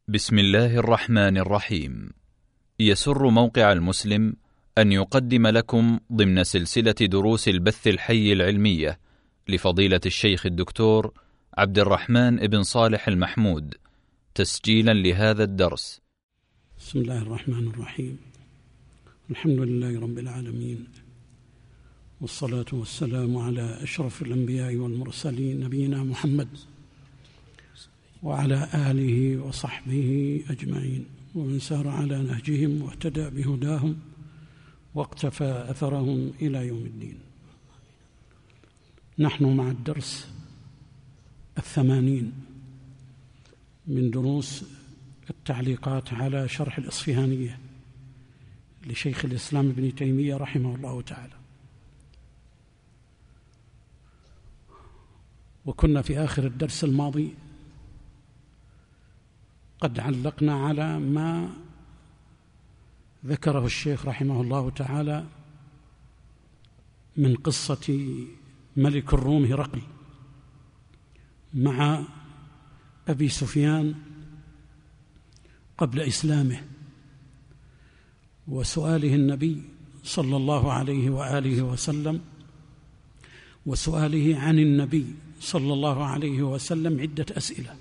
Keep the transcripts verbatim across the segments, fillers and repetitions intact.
بسم الله الرحمن الرحيم. يسر موقع المسلم أن يقدم لكم ضمن سلسلة دروس البث الحي العلمية لفضيلة الشيخ الدكتور عبد الرحمن بن صالح المحمود تسجيلا لهذا الدرس. بسم الله الرحمن الرحيم. الحمد لله رب العالمين، والصلاة والسلام على أشرف الأنبياء والمرسلين نبينا محمد وعلى آله وصحبه أجمعين، ومن سار على نهجهم واهتدى بهداهم واقتفى أثرهم إلى يوم الدين. نحن مع الدرس الثمانين من دروس التعليقات على شرح الإصفهانية لشيخ الإسلام ابن تيمية رحمه الله تعالى، وكنا في آخر الدرس الماضي قد علقنا على ما ذكره الشيخ رحمه الله تعالى من قصة ملك الروم هرقل مع أبي سفيان قبل إسلامه، وسؤاله النبي صلى الله عليه وآله وسلم وسؤاله عن النبي صلى الله عليه وسلم عدة أسئلة،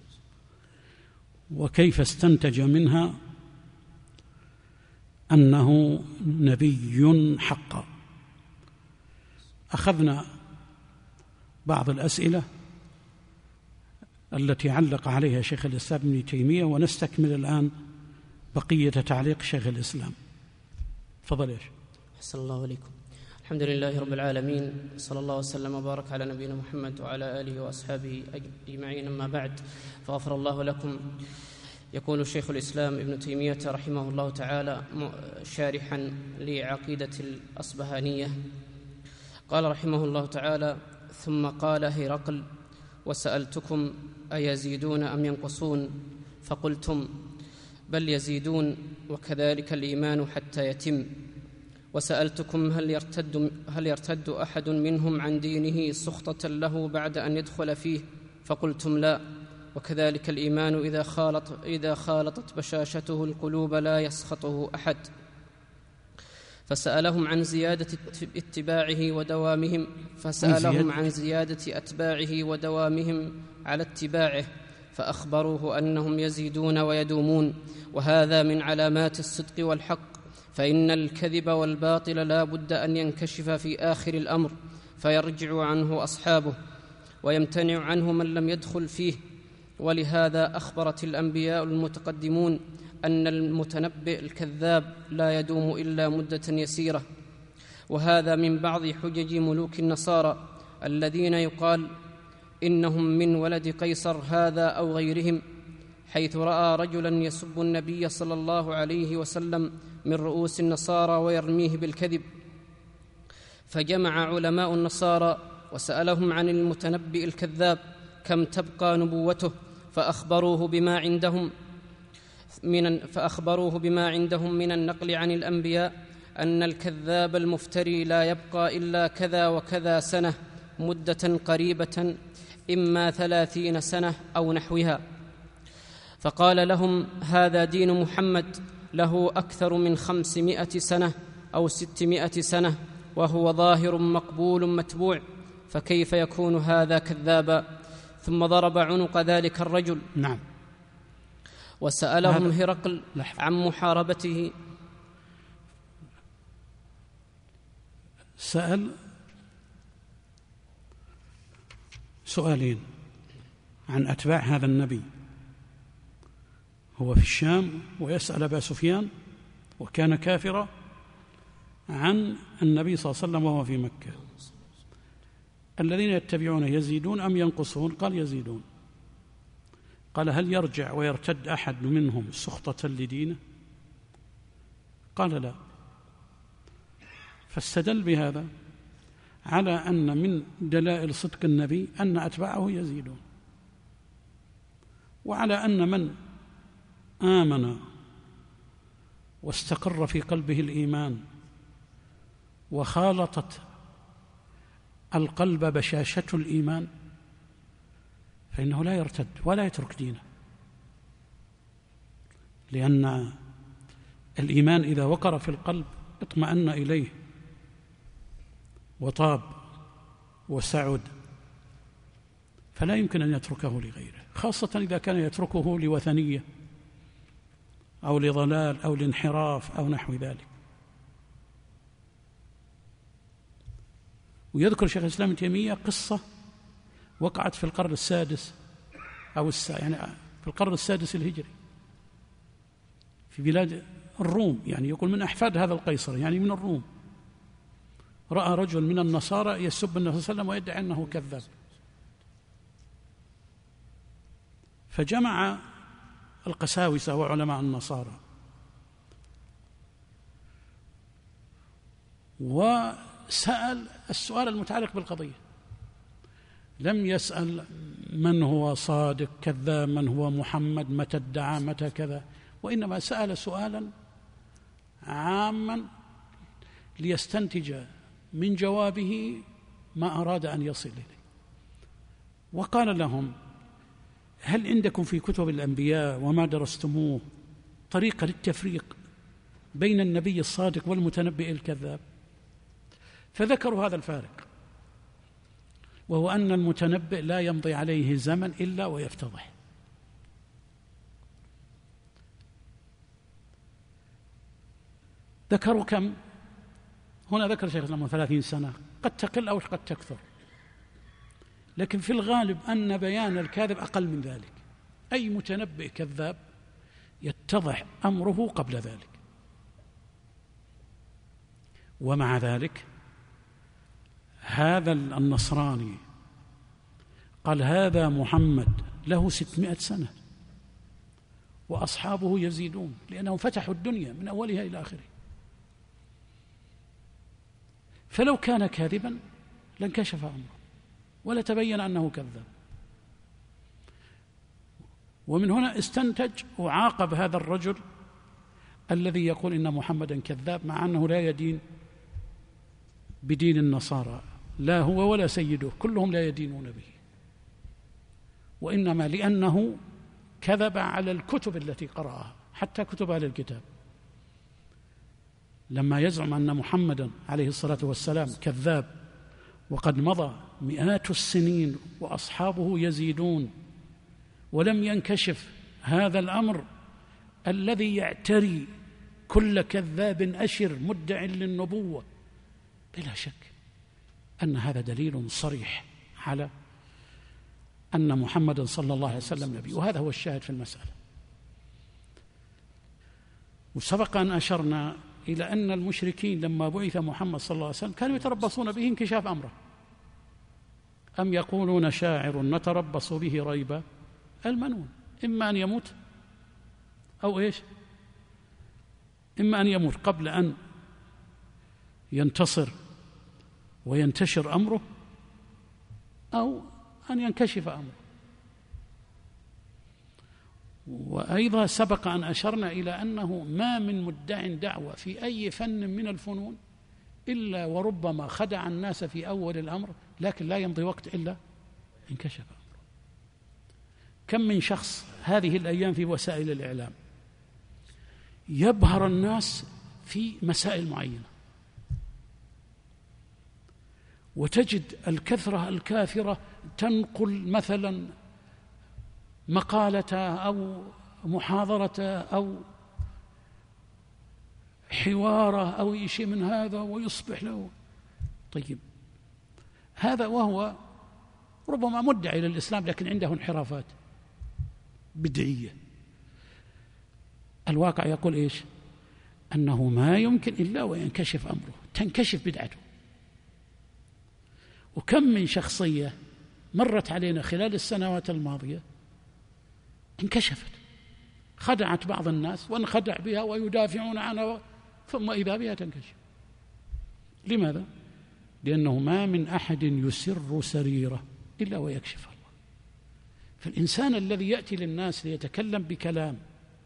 وكيف استنتج منها أنه نبي حقا. أخذنا بعض الأسئلة التي علق عليها شيخ الإسلام ابن تيمية، ونستكمل الآن بقية تعليق شيخ الإسلام. تفضل يا شيخ. أحسن الله عليكم. الحمد لله رب العالمين، صلى الله وسلم وبارك على نبينا محمد وعلى آله وأصحابه أجمعين، أما بعد، فغفر الله لكم. يقول شيخ الإسلام ابن تيمية رحمه الله تعالى شارحا لعقيدة الأصبهانية، قال رحمه الله تعالى: ثم قال هرقل: وسألتكم أيزيدون أم ينقصون؟ فقلتم: بل يزيدون، وكذلك الإيمان حتى يتم. وسألتكم: هل يرتد, هل يرتد أحد منهم عن دينه سخطة له بعد أن يدخل فيه؟ فقلتم: لا، وكذلك الإيمان إذا خالط إذا خالطت بشاشته القلوب لا يسخطه أحد. فسألهم عن زيادة اتباعه ودوامهم فسألهم عن زيادة أتباعه ودوامهم على اتباعه، فأخبروه أنهم يزيدون ويدومون، وهذا من علامات الصدق والحق، فإن الكذب والباطل لا بد أن ينكشف في آخر الأمر فيرجع عنه أصحابه ويمتنع عنه من لم يدخل فيه. ولهذا أخبرت الأنبياء المتقدمون أن المتنبئ الكذاب لا يدوم إلا مدة يسيرة، وهذا من بعض حجج ملوك النصارى الذين يقال إنهم من ولد قيصر هذا أو غيرهم، حيث رأى رجلا يسب النبي صلى الله عليه وسلم من رؤوس النصارى ويرميه بالكذب، فجمع علماء النصارى وسألهم عن المتنبئ الكذاب كم تبقى نبوته، فأخبروه بما عندهم من فأخبروه بما عندهم من النقل عن الأنبياء أن الكذاب المفتري لا يبقى إلا كذا وكذا سنة، مدة قريبة، إما ثلاثين سنة أو نحوها. فقال لهم: هذا دين محمد، له أكثر من خمسمائة سنة أو ستمائة سنة، وهو ظاهر مقبول متبوع، فكيف يكون هذا كذابا؟ ثم ضرب عنق ذلك الرجل. نعم. وسألهم هرقل عن محاربته. سأل سؤالين عن أتباع هذا النبي، هو في الشام ويسأل أبا سفيان وكان كافرا عن النبي صلى الله عليه وسلم وهو في مكة، الذين يتبعون يزيدون أم ينقصون؟ قال يزيدون. قال: هل يرجع ويرتد أحد منهم سخطة لدينه؟ قال: لا. فاستدل بهذا على أن من دلائل صدق النبي أن أتباعه يزيدون، وعلى أن من آمن واستقر في قلبه الإيمان وخالطت القلب بشاشة الإيمان فإنه لا يرتد ولا يترك دينه، لأن الإيمان إذا وقر في القلب اطمأن إليه وطاب وسعد، فلا يمكن أن يتركه لغيره، خاصة إذا كان يتركه لوثنية أو لضلال أو لانحراف أو نحو ذلك. ويذكر شيخ الإسلام ابن تيمية قصة وقعت في القرن السادس أو السا يعني في القرن السادس الهجري في بلاد الروم، يعني يقول من أحفاد هذا القيصر، يعني من الروم. رأى رجل من النصارى يسب النبي صلى الله عليه وسلم ويدعي أنه كذاب، فجمع القساوسة وعلماء النصارى وسأل السؤال المتعلق بالقضية. لم يسأل من هو صادق كذاب، من هو محمد، متى ادعى، متى كذا، وإنما سأل سؤالا عاما ليستنتج من جوابه ما أراد أن يصل إليه. وقال لهم: هل عندكم في كتب الأنبياء وما درستموه طريقة للتفريق بين النبي الصادق والمتنبئ الكذاب؟ فذكروا هذا الفارق، وهو أن المتنبئ لا يمضي عليه زمن إلا ويفتضح. ذكروا كم؟ هنا ذكر شيخ الإسلام ثلاثين سنة، قد تقل أو قد تكثر، لكن في الغالب أن بيان الكاذب أقل من ذلك. أي متنبئ كذاب يتضح أمره قبل ذلك. ومع ذلك هذا النصراني قال: هذا محمد له ستمائة سنة وأصحابه يزيدون، لأنهم فتحوا الدنيا من أولها إلى آخره. فلو كان كاذبا لانكشف أمره ولا تبين أنه كذاب. ومن هنا استنتج وعاقب هذا الرجل الذي يقول إن محمدا كذاب، مع أنه لا يدين بدين النصارى، لا هو ولا سيده، كلهم لا يدينون به، وإنما لأنه كذب على الكتب التي قرأها، حتى كتب أهل الكتاب. لما يزعم أن محمدا عليه الصلاة والسلام كذاب وقد مضى مئات السنين وأصحابه يزيدون ولم ينكشف هذا الأمر الذي يعتري كل كذاب أشر مدع للنبوة، بلا شك أن هذا دليل صريح على أن محمدا صلى الله عليه وسلم نبي، وهذا هو الشاهد في المسألة. وسبق أن أشرنا إلى أن المشركين لما بعث محمد صلى الله عليه وسلم كانوا يتربصون به انكشاف أمره، أم يقولون شاعر نتربص به ريب المنون، إما أن يموت أو إيش، إما أن يموت قبل أن ينتصر وينتشر أمره، أو أن ينكشف أمره. وأيضا سبق أن أشرنا إلى أنه ما من مدع دعوة في أي فن من الفنون إلا وربما خدع الناس في أول الأمر، لكن لا يمضي وقت إلا انكشف أمره. كم من شخص هذه الأيام في وسائل الإعلام يبهر الناس في مسائل معينة، وتجد الكثرة الكافرة تنقل مثلا مقالة أو محاضرة أو حوارة أو شيء من هذا ويصبح له طيب هذا، وهو ربما مدعي للإسلام لكن عنده انحرافات بدعية. الواقع يقول إيش؟ أنه ما يمكن إلا وينكشف أمره، تنكشف بدعته. وكم من شخصية مرت علينا خلال السنوات الماضية انكشفت، خدعت بعض الناس وانخدع بها ويدافعون عنها، ثم إذا بها تنكشف. لماذا؟ لأنه ما من أحد يسر سريرة إلا ويكشف الله. فالإنسان الذي يأتي للناس ليتكلم بكلام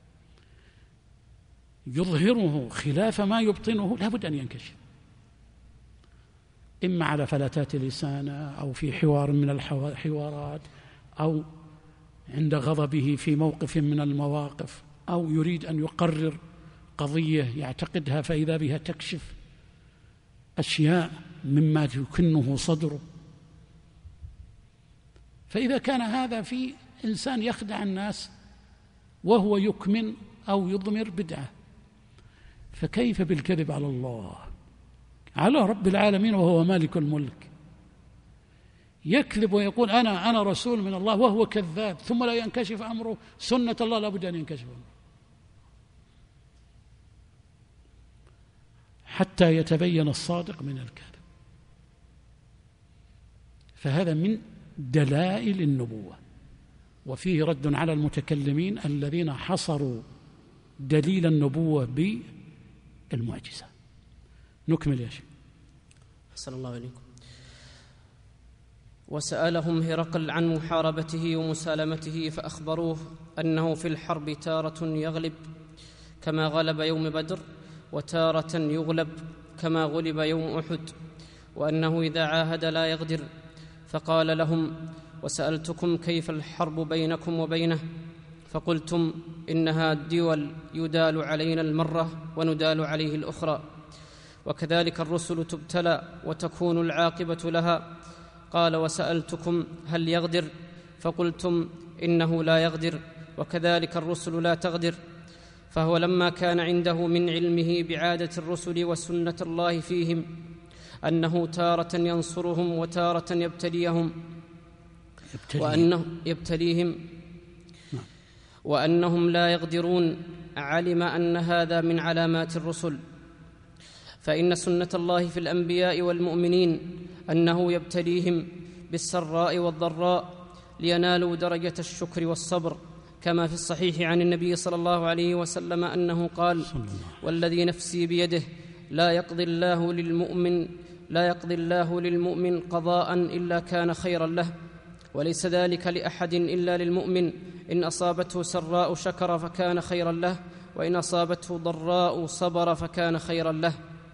يظهره خلاف ما يبطنه لابد أن ينكشف، إما على فلتات لسانه أو في حوار من الحوارات أو عند غضبه في موقف من المواقف أو يريد أن يقرر قضية يعتقدها فإذا بها تكشف أشياء مما يكنه صدره. فإذا كان هذا في إنسان يخدع الناس وهو يكمن أو يضمر بدعة، فكيف بالكذب على الله، على رب العالمين وهو مالك الملك؟ يكذب ويقول أنا أنا رسول من الله وهو كذاب، ثم لا ينكشف أمره. سنة الله لا بد أن ينكشف أمره حتى يتبين الصادق من الكاذب. فهذا من دلائل النبوة، وفيه رد على المتكلمين الذين حصروا دليل النبوة بالمعجزة. نكمل يا شيخ. أحسن الله إليكم. وسألهم هرقل عن محاربته ومسالمته فأخبروه أنه في الحرب تارة يغلب كما غلب يوم بدر، وتارة يغلب كما غلب يوم أحد، وأنه إذا عاهد لا يغدر. فقال لهم: وسألتكم كيف الحرب بينكم وبينه، فقلتم إنها دول يدال علينا المرة وندال عليه الأخرى، وكذلك الرسل تبتلى وتكون العاقبة لها. قال: وسألتكم هل يغدر، فقلتم إنه لا يغدر، وكذلك الرسل لا تغدر. فهو لما كان عنده من علمه بعادة الرسل وسنة الله فيهم أنه تارة ينصرهم وتارة يبتليهم وأنه يبتليهم وأنهم لا يغدرون، علم أن هذا من علامات الرسل. فإن سنة الله في الأنبياء والمؤمنين أنه يبتليهم بالسراء والضراء لينالوا درجة الشكر والصبر، كما في الصحيح عن النبي صلى الله عليه وسلم أنه قال: والذي نفسي بيده لا يقضي الله للمؤمن لا يقضي الله للمؤمن قضاء إلا كان خيرا له، وليس ذلك لأحد إلا للمؤمن، إن أصابته سراء شكر فكان خيرا له، وإن أصابته ضراء صبر فكان خيرا له.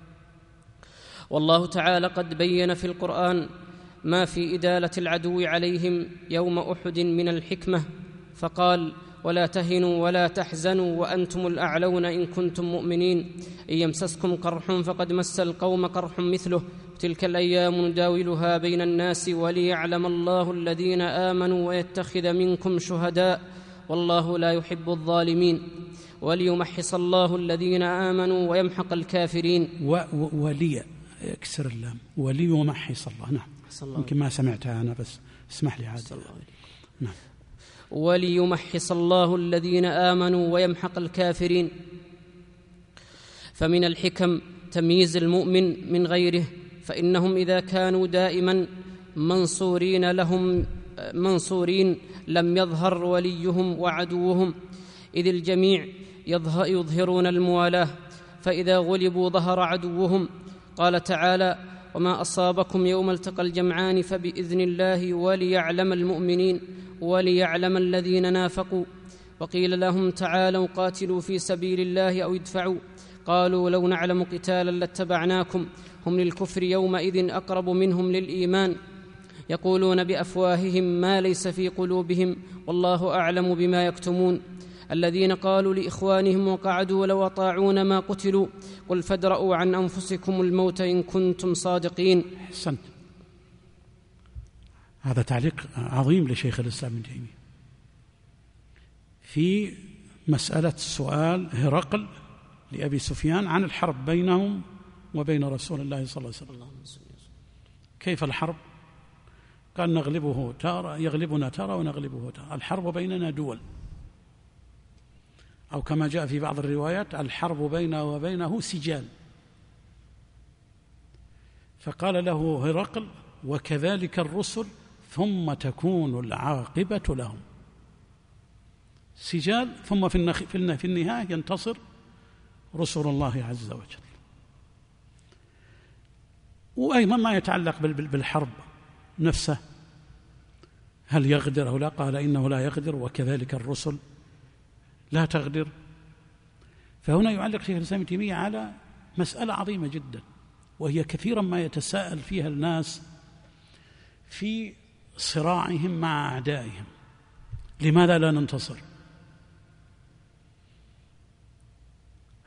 والله تعالى قد بين في القرآن ما في إدالة العدو عليهم يوم أحد من الحكمة، فقال: ولا تهنوا ولا تحزنوا وأنتم الأعلون إن كنتم مؤمنين، إن يمسسكم قرح فقد مس القوم قرح مثله، تلك الأيام نداولها بين الناس وليعلم الله الذين آمنوا ويتخذ منكم شهداء والله لا يحب الظالمين، وليمحص الله الذين آمنوا ويمحق الكافرين. و ولي اكسر اللام، وليمحص الله. نعم، يمكن ما سمعتها أنا، بس اسمح لي عاد. نعم. وليمحص الله الذين آمنوا ويمحق الكافرين. فمن الحكم تمييز المؤمن من غيره، فإنهم إذا كانوا دائما منصورين لهم منصورين لم يظهر وليهم وعدوهم، إذ الجميع يظهرون الموالاة، فإذا غلبوا ظهر عدوهم. قال تعالى: وما أصابكم يوم التقى الجمعان فبإذن الله وليعلم المؤمنين وليعلم الذين نافقوا. وقيل لهم: تعالوا قاتلوا في سبيل الله أو ادفعوا، قالوا لو نعلم قتالا لاتبعناكم، هم للكفر يومئذ أقرب منهم للإيمان، يقولون بأفواههم ما ليس في قلوبهم والله أعلم بما يكتمون. الذين قالوا لإخوانهم وقعدوا لو أطاعون ما قتلوا، قل فادرءوا عن أنفسكم الموت إن كنتم صادقين. أحسنت. هذا تعليق عظيم لشيخ الإسلام ابن تيمية في مسألة سؤال هرقل لأبي سفيان عن الحرب بينهم وبين رسول الله صلى الله عليه وسلم. كيف الحرب؟ قال: نغلبه تارة يغلبنا تارة ونغلبه تارة. الحرب بيننا دول، أو كما جاء في بعض الروايات: الحرب بيننا وبينه سجال. فقال له هرقل: وكذلك الرسل ثم تكون العاقبة لهم. سجال، ثم في, النخ... في النهاية ينتصر رسل الله عز وجل. وأيضا ما يتعلق بالحرب نفسه، هل يغدر أو لا؟ قال: إنه لا يغدر وكذلك الرسل لا تغدر. فهنا يعلق شيخ الإسلام ابن تيمية على مسألة عظيمة جدا، وهي كثيرا ما يتساءل فيها الناس في صراعهم مع أعدائهم: لماذا لا ننتصر؟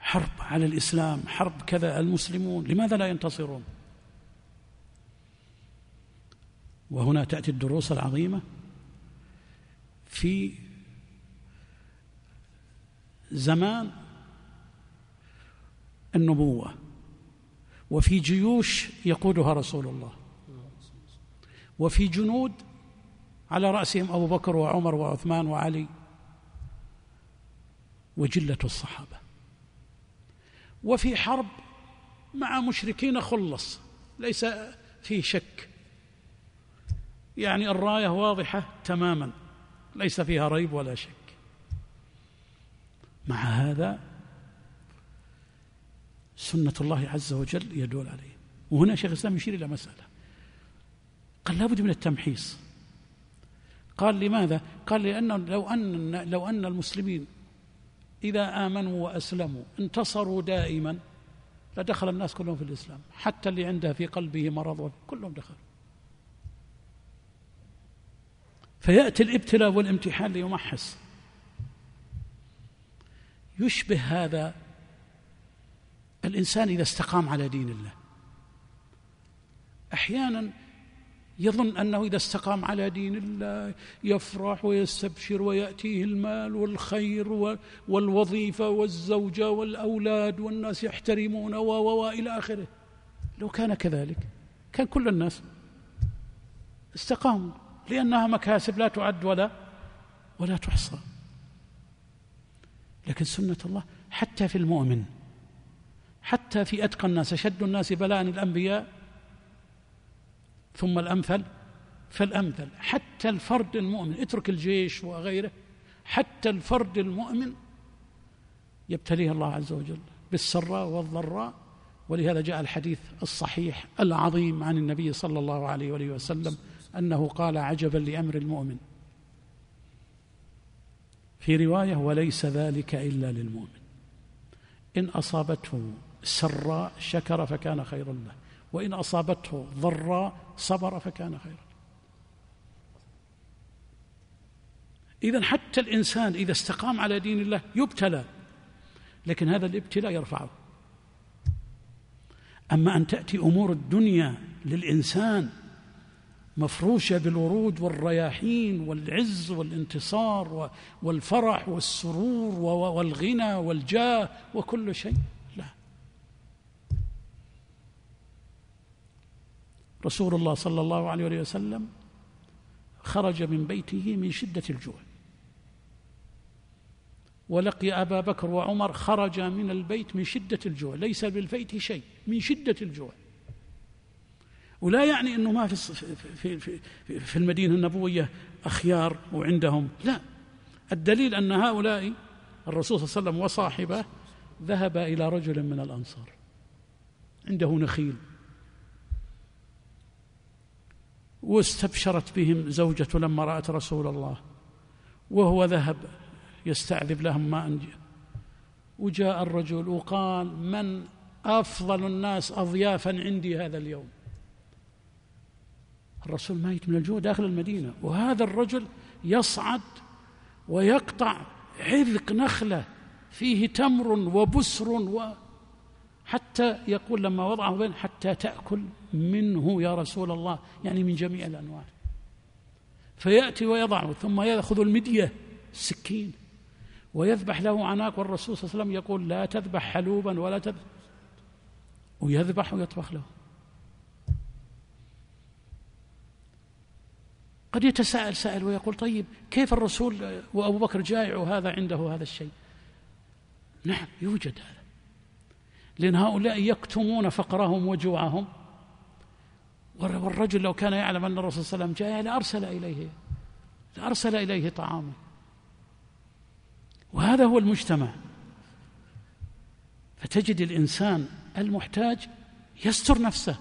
حرب على الإسلام، حرب كذا، المسلمون لماذا لا ينتصرون؟ وهنا تأتي الدروس العظيمة في زمان النبوة وفي جيوش يقودها رسول الله، وفي جنود على رأسهم أبو بكر وعمر وعثمان وعلي وجلة الصحابة، وفي حرب مع مشركين خلص ليس فيه شك، يعني الراية واضحة تماما ليس فيها ريب ولا شك. مع هذا سنة الله عز وجل يدل عليه. وهنا شيخ الإسلام يشير إلى مسألة، قال لابد من التمحيص. قال لماذا؟ قال لأن لو أن لو أن المسلمين إذا آمنوا وأسلموا انتصروا دائما لدخل الناس كلهم في الإسلام، حتى اللي عنده في قلبه مرض كلهم دخل. فيأتي الابتلاء والامتحان ليمحص. يشبه هذا الإنسان إذا استقام على دين الله، أحيانا يظن أنه إذا استقام على دين الله يفرح ويستبشر ويأتيه المال والخير والوظيفة والزوجة والأولاد والناس يحترمون وإلى آخره. لو كان كذلك كان كل الناس استقاموا، لأنها مكاسب لا تعد ولا ولا تحصى. لكن سنة الله حتى في المؤمن، حتى في أتقى الناس، أشد الناس بلاء الأنبياء ثم الأمثل فالأمثل. حتى الفرد المؤمن، اترك الجيش وغيره، حتى الفرد المؤمن يبتليه الله عز وجل بالسراء والضراء. ولهذا جاء الحديث الصحيح العظيم عن النبي صلى الله عليه وآله وسلم أنه قال: عجبا لأمر المؤمن. في رواية: وليس ذلك إلا للمؤمن، إن أصابته سراء شكر فكان خيرا له، وإن أصابته ضراء صبر فكان خيرا. إذن حتى الإنسان إذا استقام على دين الله يبتلى، لكن هذا الابتلاء يرفعه. أما أن تأتي أمور الدنيا للإنسان مفروشة بالورود والرياحين والعز والانتصار والفرح والسرور والغنى والجاه وكل شيء، لا. رسول الله صلى الله عليه وسلم خرج من بيته من شدة الجوع، ولقي أبا بكر وعمر خرج من البيت من شدة الجوع، ليس بالبيت شيء، من شدة الجوع. ولا يعني أنه ما في في في في المدينة النبوية أخيار وعندهم، لا. الدليل أن هؤلاء الرسول صلى الله عليه وسلم وصاحبه ذهب إلى رجل من الأنصار عنده نخيل، واستبشرت بهم زوجته لما رأت رسول الله، وهو ذهب يستعذب لهم ماء، وجاء الرجل وقال: من أفضل الناس أضيافا عندي هذا اليوم؟ الرسول ميت من الجوع داخل المدينة، وهذا الرجل يصعد ويقطع عذق نخلة فيه تمر وبسر، وحتى يقول لما وضعه بين: حتى تأكل منه يا رسول الله، يعني من جميع الأنواع. فيأتي ويضعه، ثم يأخذ المدية السكين ويذبح له عناق، والرسول صلى الله عليه وسلم يقول: لا تذبح حلوبا ولا تذبح، ويذبح ويطبخ له. قد يتساءل سائل ويقول: طيب كيف الرسول وأبو بكر جائع وهذا عنده هذا الشيء؟ نعم يوجد هذا، لأن هؤلاء يكتمون فقرهم وجوعهم، والرجل لو كان يعلم أن الرسول صلى الله عليه وسلم جائع لأرسل إليه لأرسل إليه طعاما. وهذا هو المجتمع. فتجد الإنسان المحتاج يستر نفسه،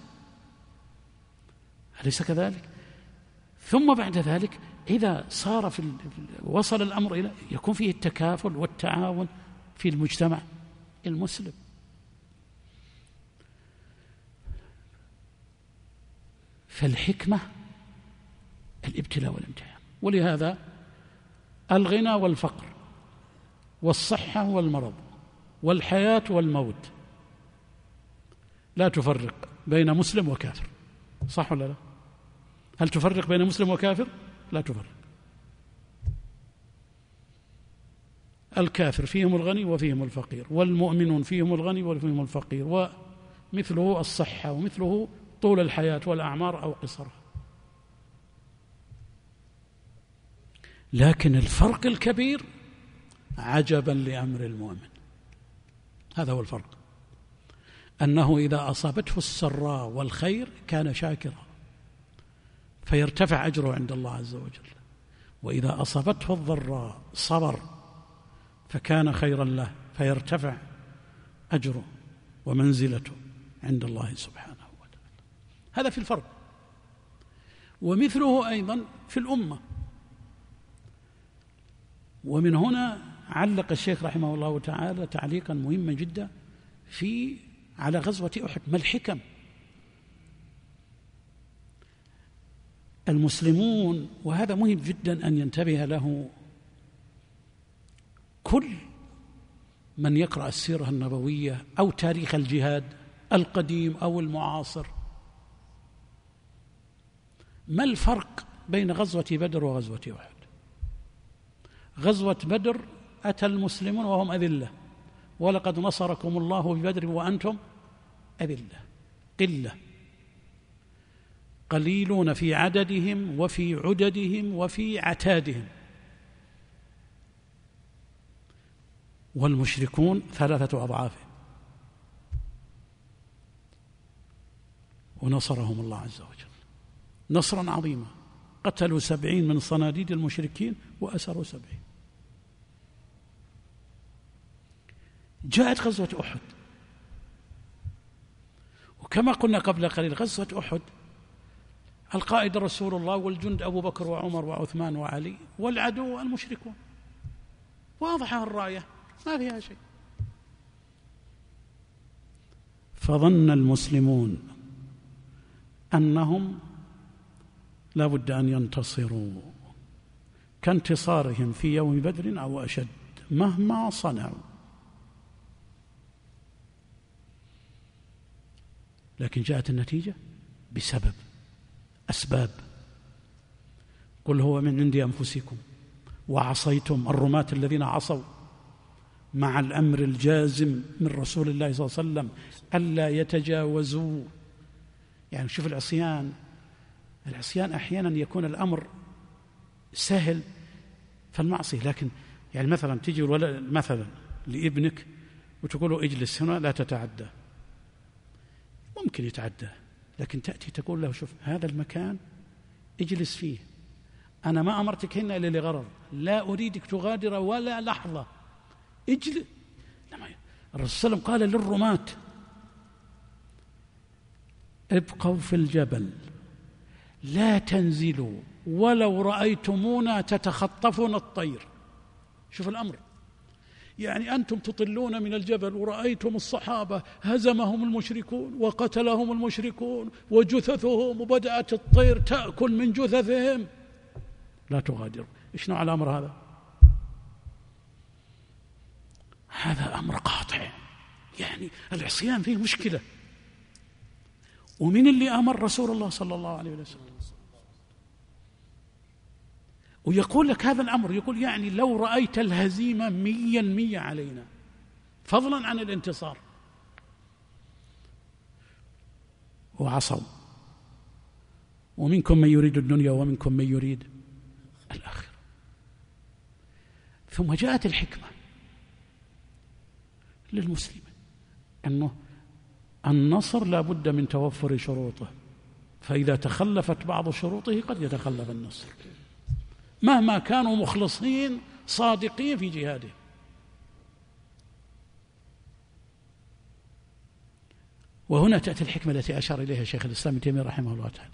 أليس كذلك؟ ثم بعد ذلك إذا صار في وصل الأمر إلى يكون فيه التكافل والتعاون في المجتمع المسلم. فالحكمة الابتلاء والامتحان. ولهذا الغنى والفقر والصحة والمرض والحياة والموت، لا تفرق بين مسلم وكافر، صح ولا لا؟ هل تفرق بين مسلم وكافر؟ لا تفرق. الكافر فيهم الغني وفيهم الفقير، والمؤمنون فيهم الغني وفيهم الفقير، ومثله الصحة ومثله طول الحياة والأعمار أو قصرها. لكن الفرق الكبير عجبا لأمر المؤمن، هذا هو الفرق، أنه إذا أصابته السراء والخير كان شاكرا فيرتفع أجره عند الله عز وجل، وإذا أصابته الضراء صبر فكان خيرا له فيرتفع أجره ومنزلته عند الله سبحانه وتعالى. هذا في الفرق. ومثله أيضا في الأمة. ومن هنا علق الشيخ رحمه الله تعالى تعليقا مهما جدا في على غزوة أحد. ما الحكم؟ المسلمون، وهذا مهم جدا أن ينتبه له كل من يقرأ السيرة النبوية أو تاريخ الجهاد القديم أو المعاصر، ما الفرق بين غزوة بدر وغزوة أحد؟ غزوة بدر أتى المسلمون وهم أذلة، ولقد نصركم الله ببدر وأنتم أذلة، قلة، قليلون في عددهم وفي عددهم وفي عتادهم، والمشركون ثلاثة أضعافهم، ونصرهم الله عز وجل نصرا عظيما، قتلوا سبعين من صناديد المشركين وأسروا سبعين. جاءت غزوة أحد، وكما قلنا قبل قليل غزوة أحد القائد رسول الله والجند أبو بكر وعمر وعثمان وعلي، والعدو المشركون، واضحة الراية ما فيها شيء. فظن المسلمون أنهم لا بد أن ينتصروا كانتصارهم في يوم بدر أو أشد مهما صنعوا، لكن جاءت النتيجة بسبب أسباب. قل هو من عند أنفسكم وعصيتم، الرماة الذين عصوا مع الأمر الجازم من رسول الله صلى الله عليه وسلم ألا يتجاوزوا. يعني شوف العصيان، العصيان أحيانا يكون الأمر سهل فالمعصية، لكن يعني مثلا تيجي مثلا لابنك وتقول له اجلس هنا لا تتعدى، ممكن يتعدى، لكن تأتي تقول له شوف هذا المكان اجلس فيه، أنا ما أمرتك هنا إلا لغرض، لا أريدك تغادر ولا لحظة، اجلس. الرسول صلى الله عليه وسلم قال للرماة ابقوا في الجبل لا تنزلوا ولو رأيتمونا تتخطفون الطير. شوف الأمر، يعني أنتم تطلون من الجبل ورأيتم الصحابة هزمهم المشركون وقتلهم المشركون وجثثهم وبدأت الطير تأكل من جثثهم، لا تغادروا. إيش نوع الأمر هذا؟ هذا أمر قاطع، يعني العصيان فيه مشكلة. ومن اللي أمر رسول الله صلى الله عليه وسلم، ويقول لك هذا الأمر، يقول يعني لو رأيت الهزيمة مية المية علينا فضلا عن الانتصار، وعصوا، ومنكم من يريد الدنيا ومنكم من يريد الآخرة. ثم جاءت الحكمة للمسلمين أنه النصر لا بد من توفر شروطه، فإذا تخلفت بعض شروطه قد يتخلف النصر مهما كانوا مخلصين صادقين في جهاده. وهنا تأتي الحكمة التي أشار إليها شيخ الإسلام ابن تيمية رحمه الله تعالى: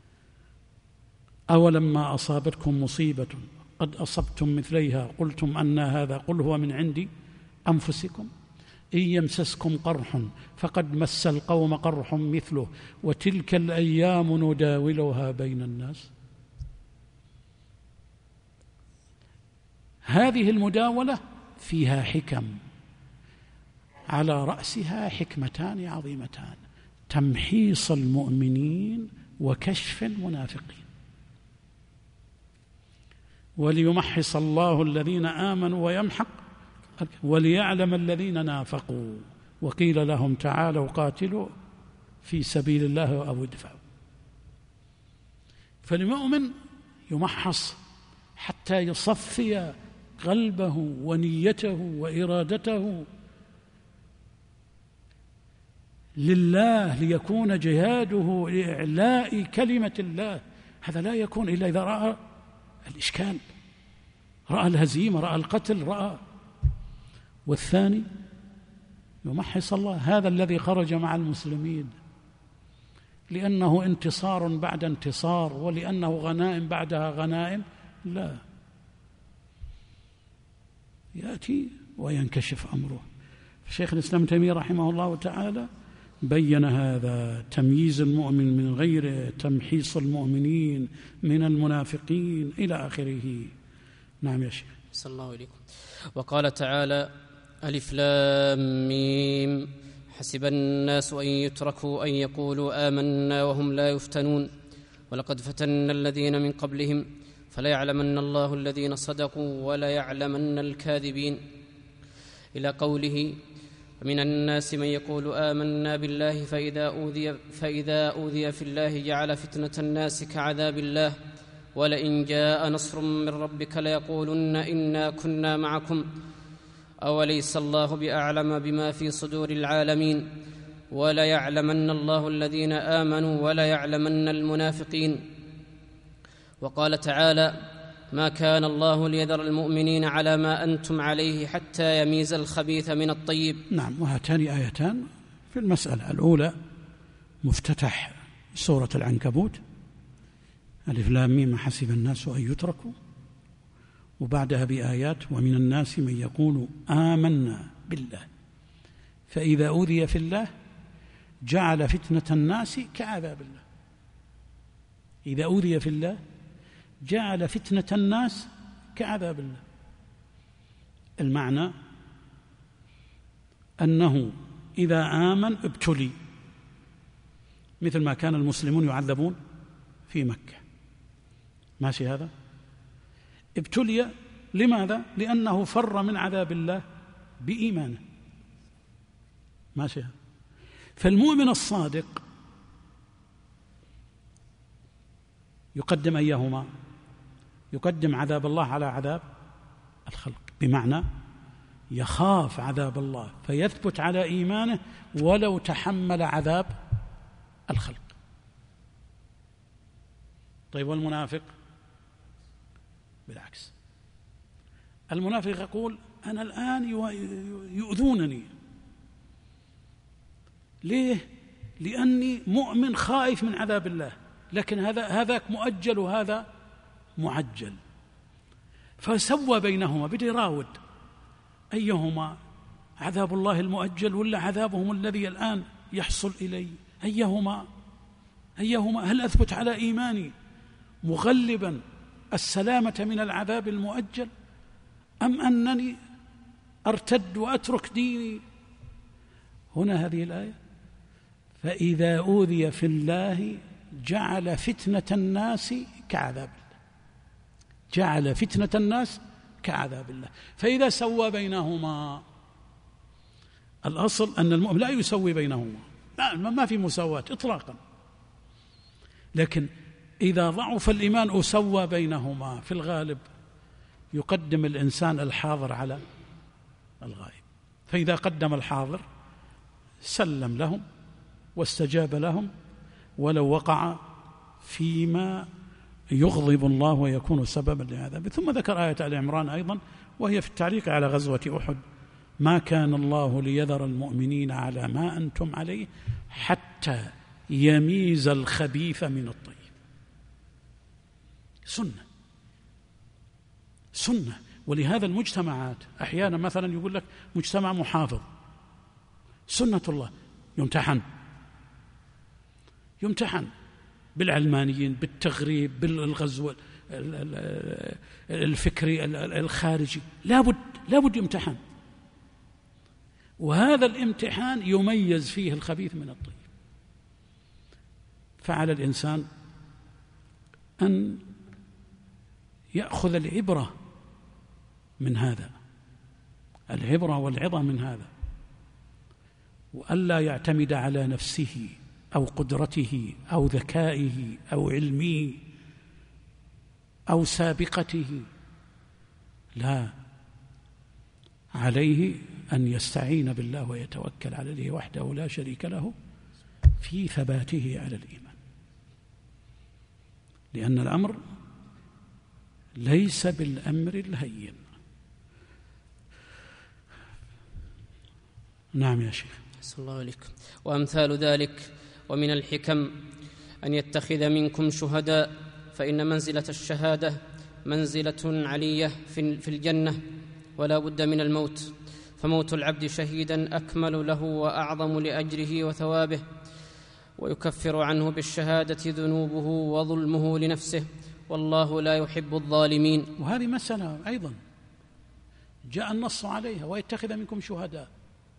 أولما أصابتكم مصيبة قد أصبتم مثليها قلتم أن هذا قل هو من عند أنفسكم إن يمسسكم قرح فقد مس القوم قرح مثله وتلك الأيام نداولها بين الناس. هذه المداولة فيها حكم على رأسها حكمتان عظيمتان: تمحيص المؤمنين وكشف المنافقين. وليمحص الله الذين آمنوا ويمحق وليعلم الذين نافقوا، وقيل لهم تعالوا قاتلوا في سبيل الله أو ادفعوا. فالمؤمن يمحص حتى يصفي قلبه ونيته وإرادته لله، ليكون جهاده لإعلاء كلمة الله. هذا لا يكون إلا إذا رأى الإشكال، رأى الهزيمة، رأى القتل، رأى. والثاني يمحص الله، هذا الذي خرج مع المسلمين لأنه انتصار بعد انتصار ولأنه غنائم بعدها غنائم، لا، يأتي وينكشف أمره. شيخ الإسلام ابن تيمية رحمه الله تعالى بين هذا: تمييز المؤمن من غيره، تمحيص المؤمنين من المنافقين، إلى آخره. نعم يا شيخ. صلى الله عليكم. وقال تعالى: ألف لام ميم حسب الناس أن يتركوا أن يقولوا آمنا وهم لا يفتنون ولقد فتنا الذين من قبلهم فليعلمن الله الذين صدقوا وليعلمن الكاذبين، إلى قوله: ومن الناس من يقول آمنا بالله فإذا أوذي, فإذا أوذي في الله جعل فتنة الناس كعذاب الله ولئن جاء نصر من ربك ليقولن إنا كنا معكم أوليس الله بأعلم بما في صدور العالمين وليعلمن الله الذين آمنوا وليعلمن المنافقين. وقال تعالى: ما كان الله ليذر المؤمنين على ما أنتم عليه حتى يميز الخبيث من الطيب. نعم. وهاتان آيتان في المسألة الأولى مفتتح سورة العنكبوت: ألف لام ميم حسب الناس أن يتركوا، وبعدها بآيات: ومن الناس من يقول آمنا بالله فإذا أوذي في الله جعل فتنة الناس كعذاب الله. إذا أوذي في الله جعل فتنة الناس كعذاب الله. المعنى أنه إذا آمن ابتلي، مثل ما كان المسلمون يعذبون في مكة. ماشي هذا؟ ابتلي لماذا؟ لأنه فر من عذاب الله بإيمانه. ماشي هذا؟ فالمؤمن الصادق يقدم أيهما؟ يقدم عذاب الله على عذاب الخلق، بمعنى يخاف عذاب الله فيثبت على إيمانه ولو تحمل عذاب الخلق. طيب والمنافق بالعكس، المنافق يقول أنا الآن يؤذونني، ليه؟ لأني مؤمن خائف من عذاب الله، لكن هذا هذاك مؤجل وهذا معجل، فسوى بينهما، بدي يراود أيهما عذاب الله المؤجل ولا عذابهم الذي الآن يحصل إلي، أيهما أيهما هل أثبت على إيماني مغلبا السلامة من العذاب المؤجل أم أنني أرتد وأترك ديني؟ هنا هذه الآية: فإذا أوذي في الله جعل فتنة الناس كعذاب الله، جعل فتنة الناس كعذاب الله. فإذا سوى بينهما، الأصل أن المؤمن لا يسوي بينهما، لا، ما في مساواة إطلاقا، لكن إذا ضعف الإيمان وسوى بينهما، في الغالب يقدم الإنسان الحاضر على الغائب. فإذا قدم الحاضر سلم لهم واستجاب لهم ولو وقع فيما يغضب الله ويكون سببا لهذا. ثم ذكر آية آل عمران أيضا، وهي في التعليق على غزوة أحد: ما كان الله ليذر المؤمنين على ما أنتم عليه حتى يميز الخبيث من الطيب. سنة سنة. ولهذا المجتمعات أحيانا مثلا يقول لك مجتمع محافظ، سنة الله يمتحن يمتحن بالعلمانيين، بالتغريب، بالغزو الفكري الخارجي، لابد لابد يمتحن. وهذا الامتحان يميز فيه الخبيث من الطيب. فعلى الإنسان أن يأخذ العبرة من هذا، العبرة والعظة من هذا، وألا يعتمد على نفسه أو قدرته أو ذكائه أو علمه أو سابقته، لا، عليه أن يستعين بالله ويتوكل عليه وحده لا شريك له في ثباته على الإيمان، لأن الأمر ليس بالأمر الهين. نعم يا شيخ. أحسن الله عليك. وأمثال ذلك ومن الحكم أن يتخذ منكم شهداء، فإن منزلة الشهادة منزلة علية في الجنة، ولا بد من الموت، فموت العبد شهيدا أكمل له وأعظم لأجره وثوابه، ويكفر عنه بالشهادة ذنوبه وظلمه لنفسه، والله لا يحب الظالمين. وهذه مسألة أيضا جاء النص عليها، ويتخذ منكم شهداء.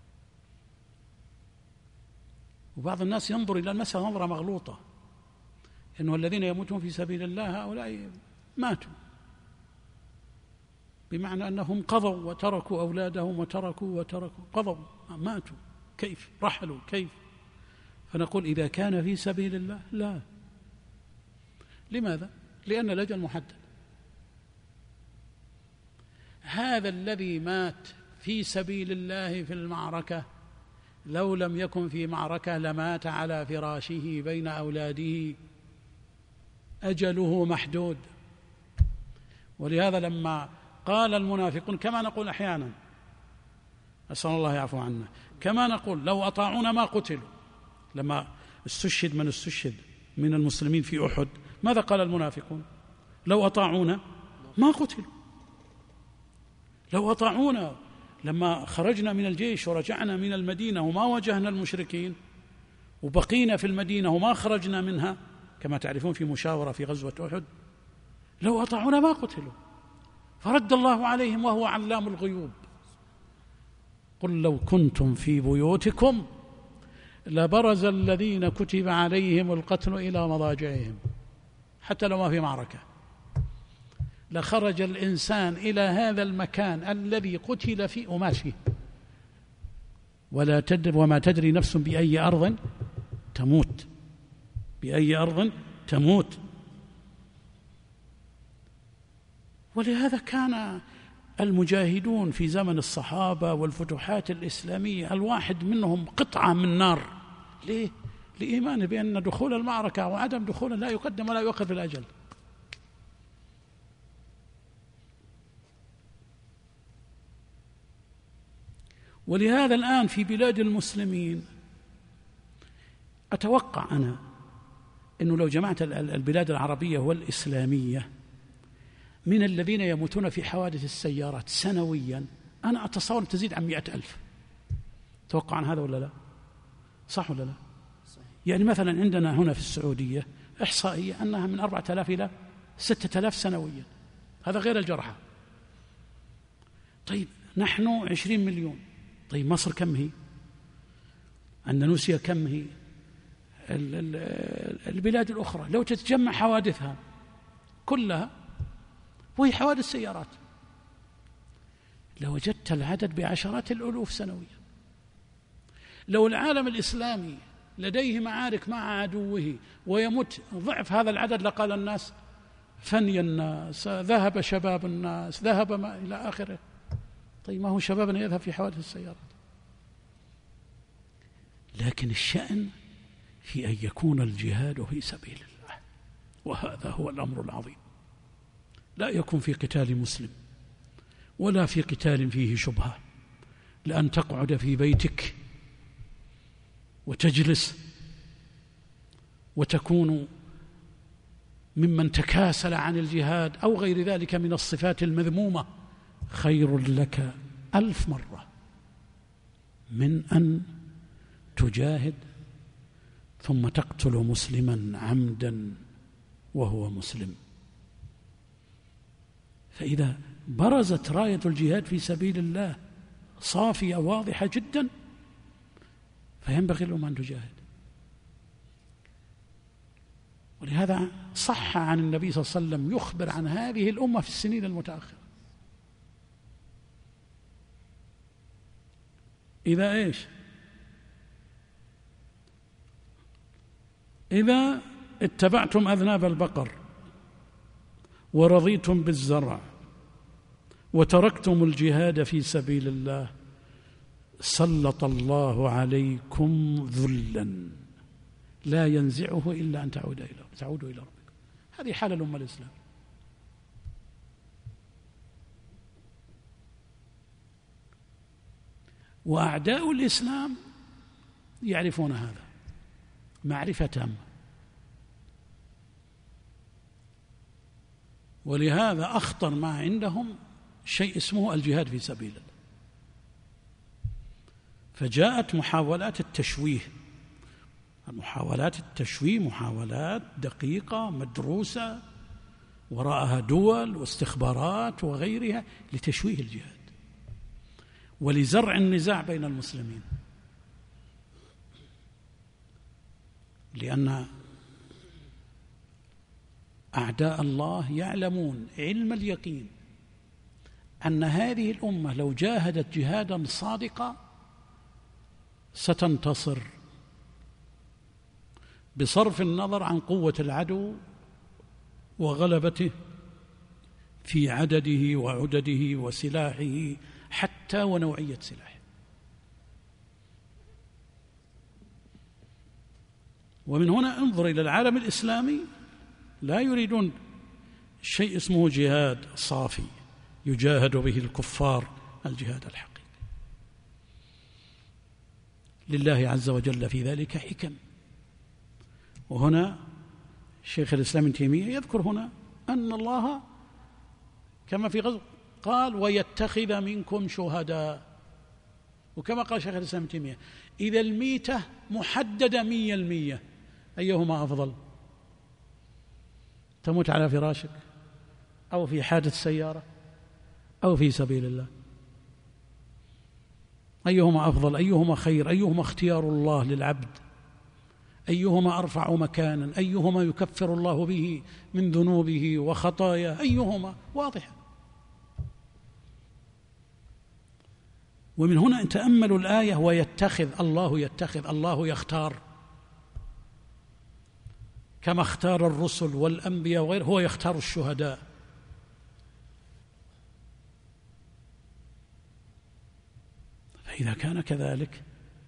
وبعض الناس ينظر إلى المسألة نظرة مغلوطة، إنه الذين يموتون في سبيل الله هؤلاء ماتوا، بمعنى أنهم قضوا وتركوا أولادهم وتركوا وتركوا قضوا ماتوا، كيف رحلوا كيف؟ فنقول إذا كان في سبيل الله لا. لماذا؟ لأن الأجل محدد. هذا الذي مات في سبيل الله في المعركة لو لم يكن في معركة لمات على فراشه بين أولاده، أجله محدود. ولهذا لما قال المنافقون كما نقول أحيانا، أسأل الله يعفو عنا، كما نقول لو أطاعونا ما قتلوا، لما استشهد من استشهد من المسلمين في أحد ماذا قال المنافقون؟ لو أطاعونا ما قتلوا. لو أطاعونا لما خرجنا من الجيش ورجعنا من المدينة وما واجهنا المشركين وبقينا في المدينة وما خرجنا منها، كما تعرفون في مشاورة في غزوة أحد، لو أطاعونا ما قتلوا. فرد الله عليهم وهو علام الغيوب: قل لو كنتم في بيوتكم لبرز الذين كتب عليهم القتل إلى مضاجعهم، حتى لو ما في معركة لخرج الإنسان إلى هذا المكان الذي قتل فيه ومات فيه، ولا تدري وما تدري نفس بأي أرض تموت، بأي أرض تموت. ولهذا كان المجاهدون في زمن الصحابة والفتوحات الإسلامية الواحد منهم قطعة من نار. ليه؟ لإيمانه بأن دخول المعركة وعدم دخوله لا يقدم ولا يؤخر في الأجل. ولهذا الآن في بلاد المسلمين أتوقع أنا أنه لو جمعت البلاد العربية والإسلامية من الذين يموتون في حوادث السيارات سنويا، أنا أتصور تزيد عن مئة ألف. توقع عن هذا ولا لا؟ صح ولا لا؟ يعني مثلا عندنا هنا في السعودية إحصائية أنها من أربعة آلاف إلى ستة آلاف سنويا، هذا غير الجرحى. طيب نحن عشرين مليون، طيب مصر كم هي؟ أندونيسيا كم هي؟ البلاد الأخرى لو تتجمع حوادثها كلها وهي حوادث سيارات لوجدت العدد بعشرات الألوف سنويا. لو العالم الإسلامي لديه معارك مع عدوه ويموت ضعف هذا العدد لقال الناس فني الناس، ذهب شباب الناس، ذهب ما إلى آخره. طيب ما هو شبابنا يذهب في حوادث السيارات؟ لكن الشأن في أن يكون الجهاد في سبيل الله، وهذا هو الأمر العظيم. لا يكون في قتال مسلم ولا في قتال فيه شبهة، لأن تقعد في بيتك وتجلس وتكون ممن تكاسل عن الجهاد أو غير ذلك من الصفات المذمومة خير لك ألف مرة من أن تجاهد ثم تقتل مسلما عمدا وهو مسلم. فإذا برزت راية الجهاد في سبيل الله صافية واضحة جدا، فينبغي لهم أن تجاهد. ولهذا صح عن النبي صلى الله عليه وسلم يخبر عن هذه الأمة في السنين المتأخرة. إذا إيش؟ إذا اتبعتم أذناب البقر ورضيتم بالزرع وتركتم الجهاد في سبيل الله سلط الله عليكم ذلا لا ينزعه إلا أن تعود إلى تعودوا إلى ربكم. هذه حال الأمة الإسلام. وأعداء الإسلام يعرفون هذا معرفة تامة، ولهذا أخطر ما عندهم شيء اسمه الجهاد في سبيل الله. فجاءت محاولات التشويه، محاولات التشويه محاولات دقيقة مدروسة وراءها دول واستخبارات وغيرها لتشويه الجهاد ولزرع النزاع بين المسلمين، لأن أعداء الله يعلمون علم اليقين أن هذه الأمة لو جاهدت جهادا صادقا ستنتصر بصرف النظر عن قوة العدو وغلبته في عدده وعدده وسلاحه حتى ونوعية سلاحه. ومن هنا انظر إلى العالم الإسلامي، لا يريدون شيء اسمه جهاد صافي يجاهد به الكفار، الجهاد الحقيقي. لله عز وجل في ذلك حكم. وهنا شيخ الإسلام ابن تيمية يذكر هنا أن الله كما في غزو قال ويتخذ منكم شهداء، وكما قال شيخ الإسلام ابن تيمية إذا الميتة محددة مية المية أيهما أفضل؟ تموت على فراشك أو في حادث سيارة أو في سبيل الله؟ أيهما أفضل؟ أيهما خير؟ أيهما اختيار الله للعبد؟ أيهما أرفع مكانا؟ أيهما يكفر الله به من ذنوبه وخطاياه؟ أيهما؟ واضح. ومن هنا تأملوا الآية ويتخذ، الله يتخذ، الله يختار، كما اختار الرسل والأنبياء وغيره هو يختار الشهداء. فإذا كان كذلك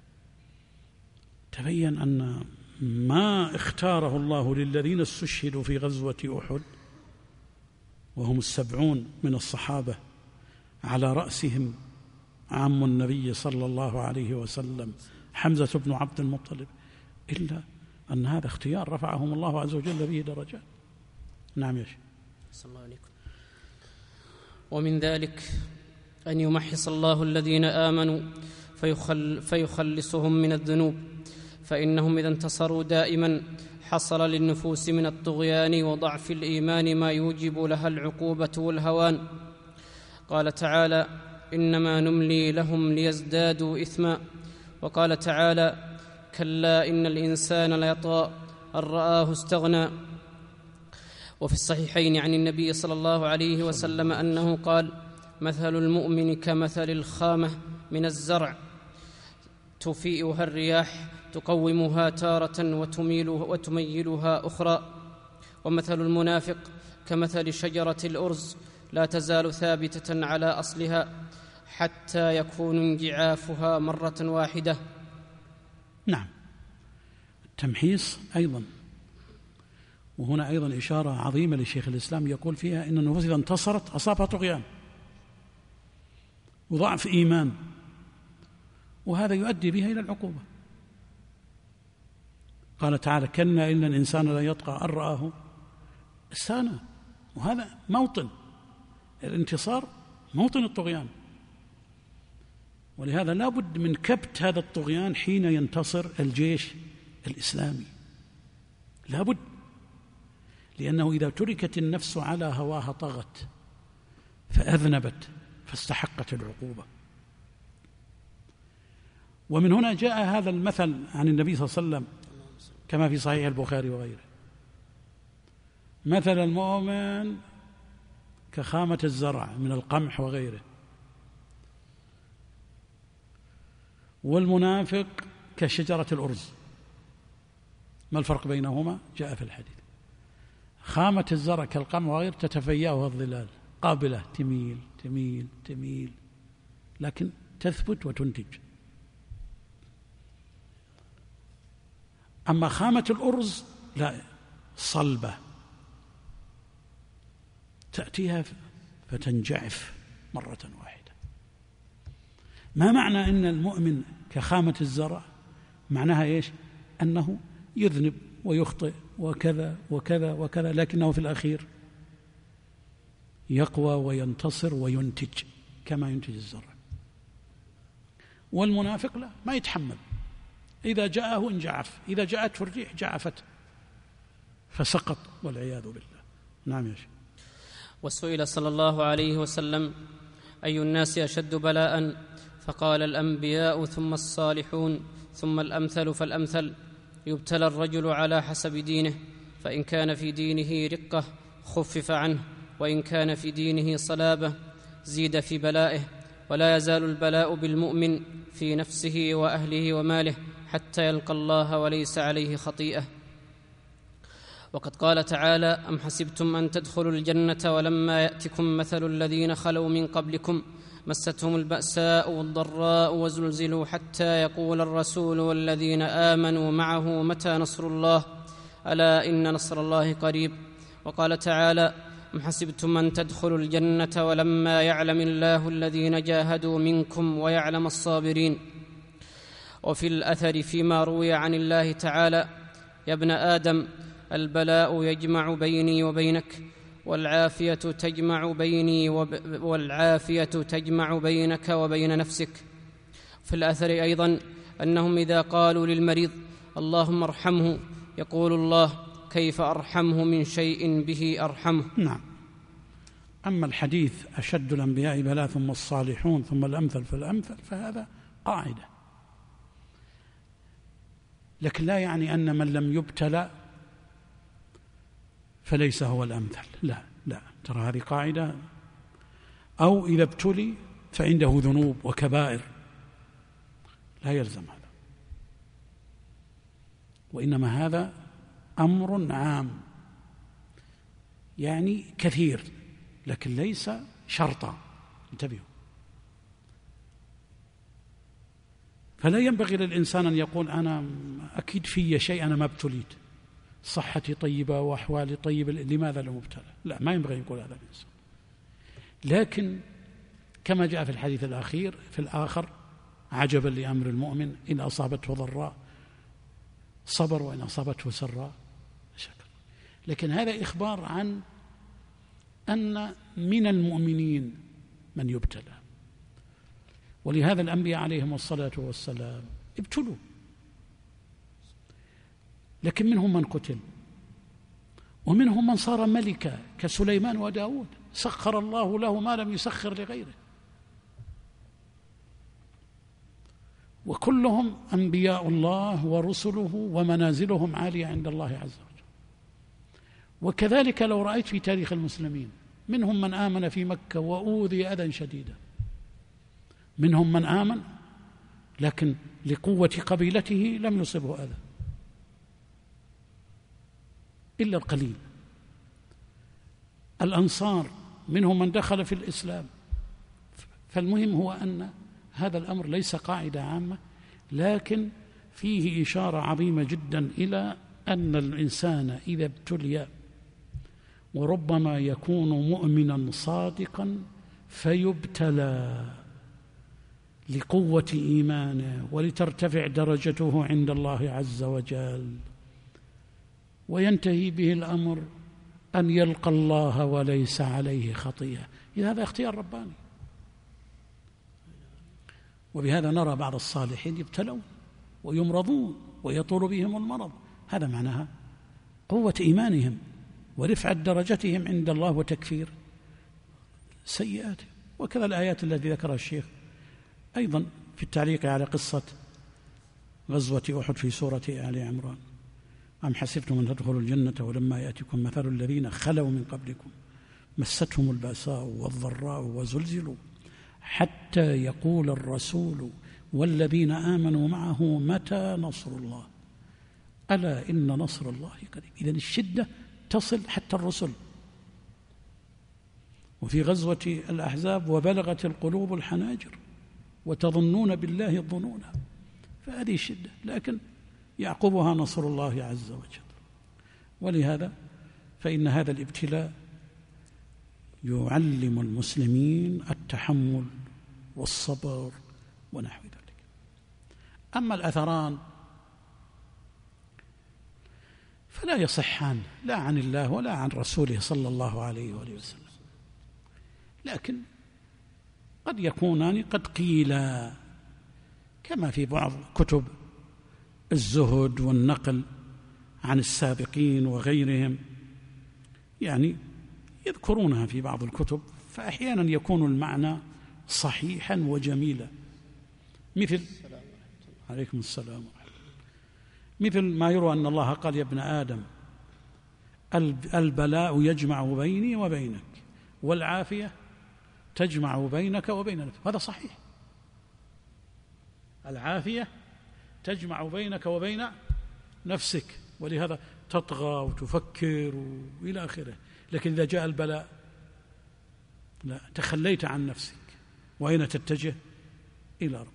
تبين أن ما اختاره الله للذين استشهدوا في غزوة أحد وهم السبعون من الصحابة على رأسهم عم النبي صلى الله عليه وسلم حمزة بن عبد المطلب، إلا أن هذا اختيار رفعهم الله عز وجل به درجات. نعم يا شيخ. صلى الله عليكم. ومن ذلك أن يمحص الله الذين آمنوا فيخل فيخلصهم من الذنوب، فإنهم إذا انتصروا دائما حصل للنفوس من الطغيان وضعف الإيمان ما يوجب لها العقوبة والهوان. قال تعالى إنما نملي لهم ليزدادوا إثما. وقال تعالى كلا إن الإنسان ليطغى أن رآه استغنى. وفي الصحيحين عن النبي صلى الله عليه وسلم أنه قال مثل المؤمن كمثل الخامة من الزرع تفيئها الرياح تقومها تارة وتميلها أخرى، ومثل المنافق كمثل شجرة الأرز لا تزال ثابتة على أصلها حتى يكون انجعافها مرة واحدة. نعم، التمحيص أيضا، وهنا أيضا إشارة عظيمة لشيخ الإسلام يقول فيها إن النفوس إذا انتصرت أصابها طغيان وضعف إيمان، وهذا يؤدي بها إلى العقوبة. قال تعالى كلا إن الإنسان لا يطغى أن رآه استغنى، وهذا موطن الانتصار، موطن الطغيان. ولهذا لا بد من كبت هذا الطغيان حين ينتصر الجيش الإسلامي، لا بد، لأنه إذا تركت النفس على هواها طغت فأذنبت فاستحقت العقوبة. ومن هنا جاء هذا المثل عن النبي صلى الله عليه وسلم كما في صحيح البخاري وغيره: مثل المؤمن كخامة الزرع من القمح وغيره، والمنافق كشجرة الأرز. ما الفرق بينهما؟ جاء في الحديث: خامة الزرع كالقمح وغيره تتفيأها الظلال، قابلة تميل تميل تميل لكن تثبت وتنتج. أما خامة الأرز لا، صلبة، تأتيها فتنجعف مرة واحدة. ما معنى أن المؤمن كخامة الزرع؟ معناها إيش؟ أنه يذنب ويخطئ وكذا وكذا وكذا، لكنه في الأخير يقوى وينتصر وينتج كما ينتج الزرع. والمنافق لا، ما يتحمل، إذا جاءه انجعف، إذا جاءته الريح جعفت فسقط والعياذ بالله. نعم يا شيخ. وسئل صلى الله عليه وسلم: أي الناس أشد بلاء؟ فقال: الأنبياء ثم الصالحون ثم الأمثل فالأمثل. يبتلى الرجل على حسب دينه، فإن كان في دينه رقة خفف عنه، وإن كان في دينه صلابة زيد في بلائه. ولا يزال البلاء بالمؤمن في نفسه وأهله وماله حتى يلقى الله وليس عليه خطيئة. وقد قال تعالى: أم حسبتم أن تدخلوا الجنة ولما يأتكم مثل الذين خلوا من قبلكم مستهم البأساء والضراء وزلزلوا حتى يقول الرسول والذين آمنوا معه متى نصر الله ألا إن نصر الله قريب. وقال تعالى: أم حسبتم أن تدخلوا الجنة ولما يعلم الله الذين جاهدوا منكم ويعلم الصابرين. وفي الأثر فيما روي عن الله تعالى: يا ابن آدم البلاء يجمع بيني وبينك والعافية تجمع بيني وب... والعافية تجمع بينك وبين نفسك. في الأثر أيضا أنهم إذا قالوا للمريض: اللهم ارحمه، يقول الله: كيف أرحمه من شيء به أرحمه. نعم. أما الحديث أشد الأنبياء بلاء ثم الصالحون ثم الأمثل فالأمثل، فهذا قاعدة، لكن لا يعني أن من لم يبتلى فليس هو الأمثل، لا لا، ترى هذه قاعدة. أو إذا ابتلي فعنده ذنوب وكبائر، لا يلزم هذا، وإنما هذا أمر عام يعني كثير، لكن ليس شرطا. انتبهوا. فلا ينبغي للإنسان أن يقول أنا أكيد في شيء أنا ما ابتليت، صحتي طيبة وأحوالي طيبة، لماذا لم أبتلى؟ لا، ما ينبغي أن يقول هذا الإنسان. لكن كما جاء في الحديث الأخير في الآخر: عجبا لأمر المؤمن إن أصابته ضراء صبر وإن أصابته سراء شكر. لكن هذا إخبار عن أن من المؤمنين من يبتلى، ولهذا الأنبياء عليهم الصلاة والسلام ابتلوا، لكن منهم من قتل ومنهم من صار ملكا كسليمان وداود، سخر الله له ما لم يسخر لغيره، وكلهم أنبياء الله ورسله ومنازلهم عالية عند الله عز وجل. وكذلك لو رأيت في تاريخ المسلمين منهم من آمن في مكة وأوذي أذى شديدا، منهم من آمن لكن لقوة قبيلته لم يصبه أذى إلا القليل. الأنصار منهم من دخل في الإسلام. فالمهم هو أن هذا الأمر ليس قاعدة عامة، لكن فيه إشارة عظيمة جدا إلى أن الإنسان إذا ابتلي، وربما يكون مؤمنا صادقا فيبتلى لقوة إيمانه ولترتفع درجته عند الله عز وجل، وينتهي به الأمر أن يلقى الله وليس عليه خطيئة. إذا هذا اختيار رباني. وبهذا نرى بعض الصالحين يبتلون ويمرضون ويطول بهم المرض، هذا معناها قوة إيمانهم ورفعة درجتهم عند الله وتكفير سيئاتهم. وكذا الآيات التي ذكرها الشيخ أيضا في التعليق على قصة غزوة أحد في سورة آل عمران: أم حسبتم أن تدخلوا الجنة ولما يأتكم مثل الذين خلوا من قبلكم مستهم البأساء والضراء وزلزلوا حتى يقول الرسول والذين آمنوا معه متى نصر الله ألا إن نصر الله قريب. إذن الشدة تصل حتى الرسل. وفي غزوة الأحزاب: وبلغت القلوب الحناجر وتظنون بالله الظنون. فهذه الشدة، لكن يعقبها نصر الله عز وجل. ولهذا فإن هذا الابتلاء يعلم المسلمين التحمل والصبر ونحو ذلك. أما الأثران فلا يصحان لا عن الله ولا عن رسوله صلى الله عليه وآله وسلم، لكن قد يكونان قد قيلا، كما في بعض كتب الزهد والنقل عن السابقين وغيرهم، يعني يذكرونها في بعض الكتب، فأحيانا يكون المعنى صحيحا وجميلا، مثل عليكم السلام مثل ما يروى أن الله قال: يا ابن آدم البلاء يجمع بيني وبينك والعافية تجمع بينك وبين نفسك. هذا صحيح، العافية تجمع بينك وبين نفسك، ولهذا تطغى وتفكر وإلى آخره. لكن إذا جاء البلاء لا، تخليت عن نفسك، وأين تتجه؟ إلى ربك.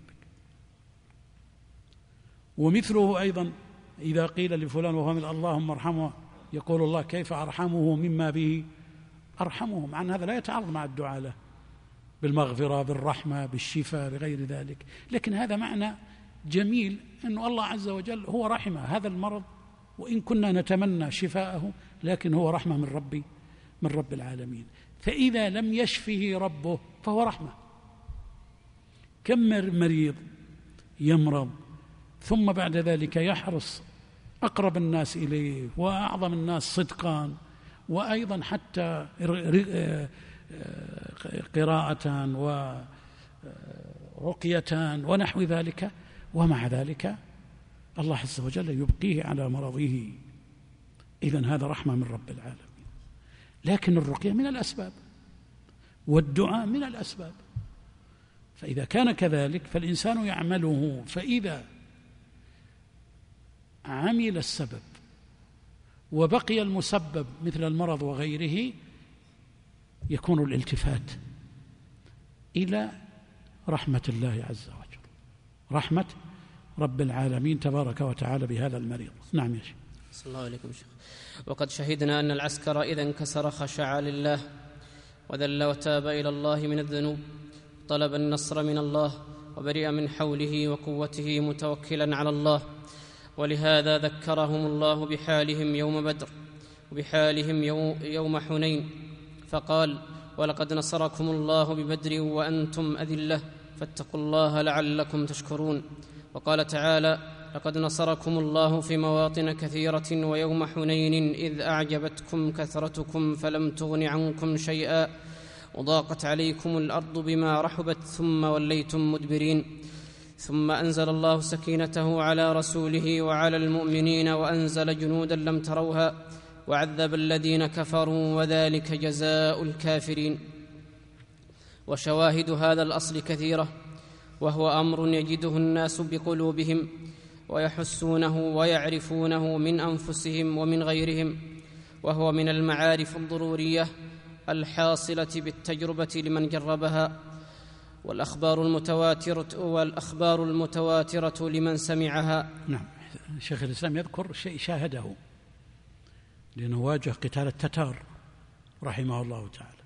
ومثله أيضا إذا قيل لفلان وهو من اللهم ارحمه، يقول الله: كيف أرحمه مما به أرحمه. مع أن هذا لا يتعارض مع الدعاء له بالمغفرة بالرحمة بالشفاء بغير ذلك، لكن هذا معنى جميل أن الله عز وجل هو رحمه هذا المرض، وإن كنا نتمنى شفاءه لكن هو رحمة من ربي من رب العالمين. فإذا لم يشفه ربه فهو رحمة. كم مريض يمرض ثم بعد ذلك يحرص أقرب الناس إليه وأعظم الناس صدقا، وأيضا حتى قراءة ورقية ونحو ذلك، ومع ذلك الله عز وجل يبقيه على مرضه. إذن هذا رحمة من رب العالمين. لكن الرقية من الأسباب والدعاء من الأسباب، فإذا كان كذلك فالإنسان يعمله، فإذا عمل السبب وبقي المسبب مثل المرض وغيره يكون الالتفات إلى رحمة الله عز وجل، رحمة رب العالمين تبارك وتعالى بهذا المريض. نعم يا شيخ. صلى الله عليكم شيخ. وقد شهدنا أن العسكر إذا انكسر خشع لله وذل وتاب إلى الله من الذنوب، طلب النصر من الله وبرئ من حوله وقوته متوكلا على الله. ولهذا ذكرهم الله بحالهم يوم بدر وبحالهم يوم حنين، فقال: ولقد نصركم الله ببدر وأنتم أذلة فاتقوا الله لعلكم تشكرون. وقال تعالى: لقد نصركم الله في مواطن كثيرة ويوم حنين إذ أعجبتكم كثرتكم فلم تغن عنكم شيئا وضاقت عليكم الأرض بما رحبت ثم وليتم مدبرين. ثم أنزل الله سكينته على رسوله وعلى المؤمنين وأنزل جنودا لم تروها وعذب الذين كفروا وذلك جزاء الكافرين. وشواهد هذا الأصل كثيرة، وهو أمر يجده الناس بقلوبهم ويحسونه ويعرفونه من أنفسهم ومن غيرهم، وهو من المعارف الضرورية الحاصلة بالتجربة لمن جربها، والأخبار المتواترة والأخبار المتواترة لمن سمعها. نعم، شيخ الإسلام يذكر شيء شاهده، لأنه واجه قتال التتار رحمه الله تعالى،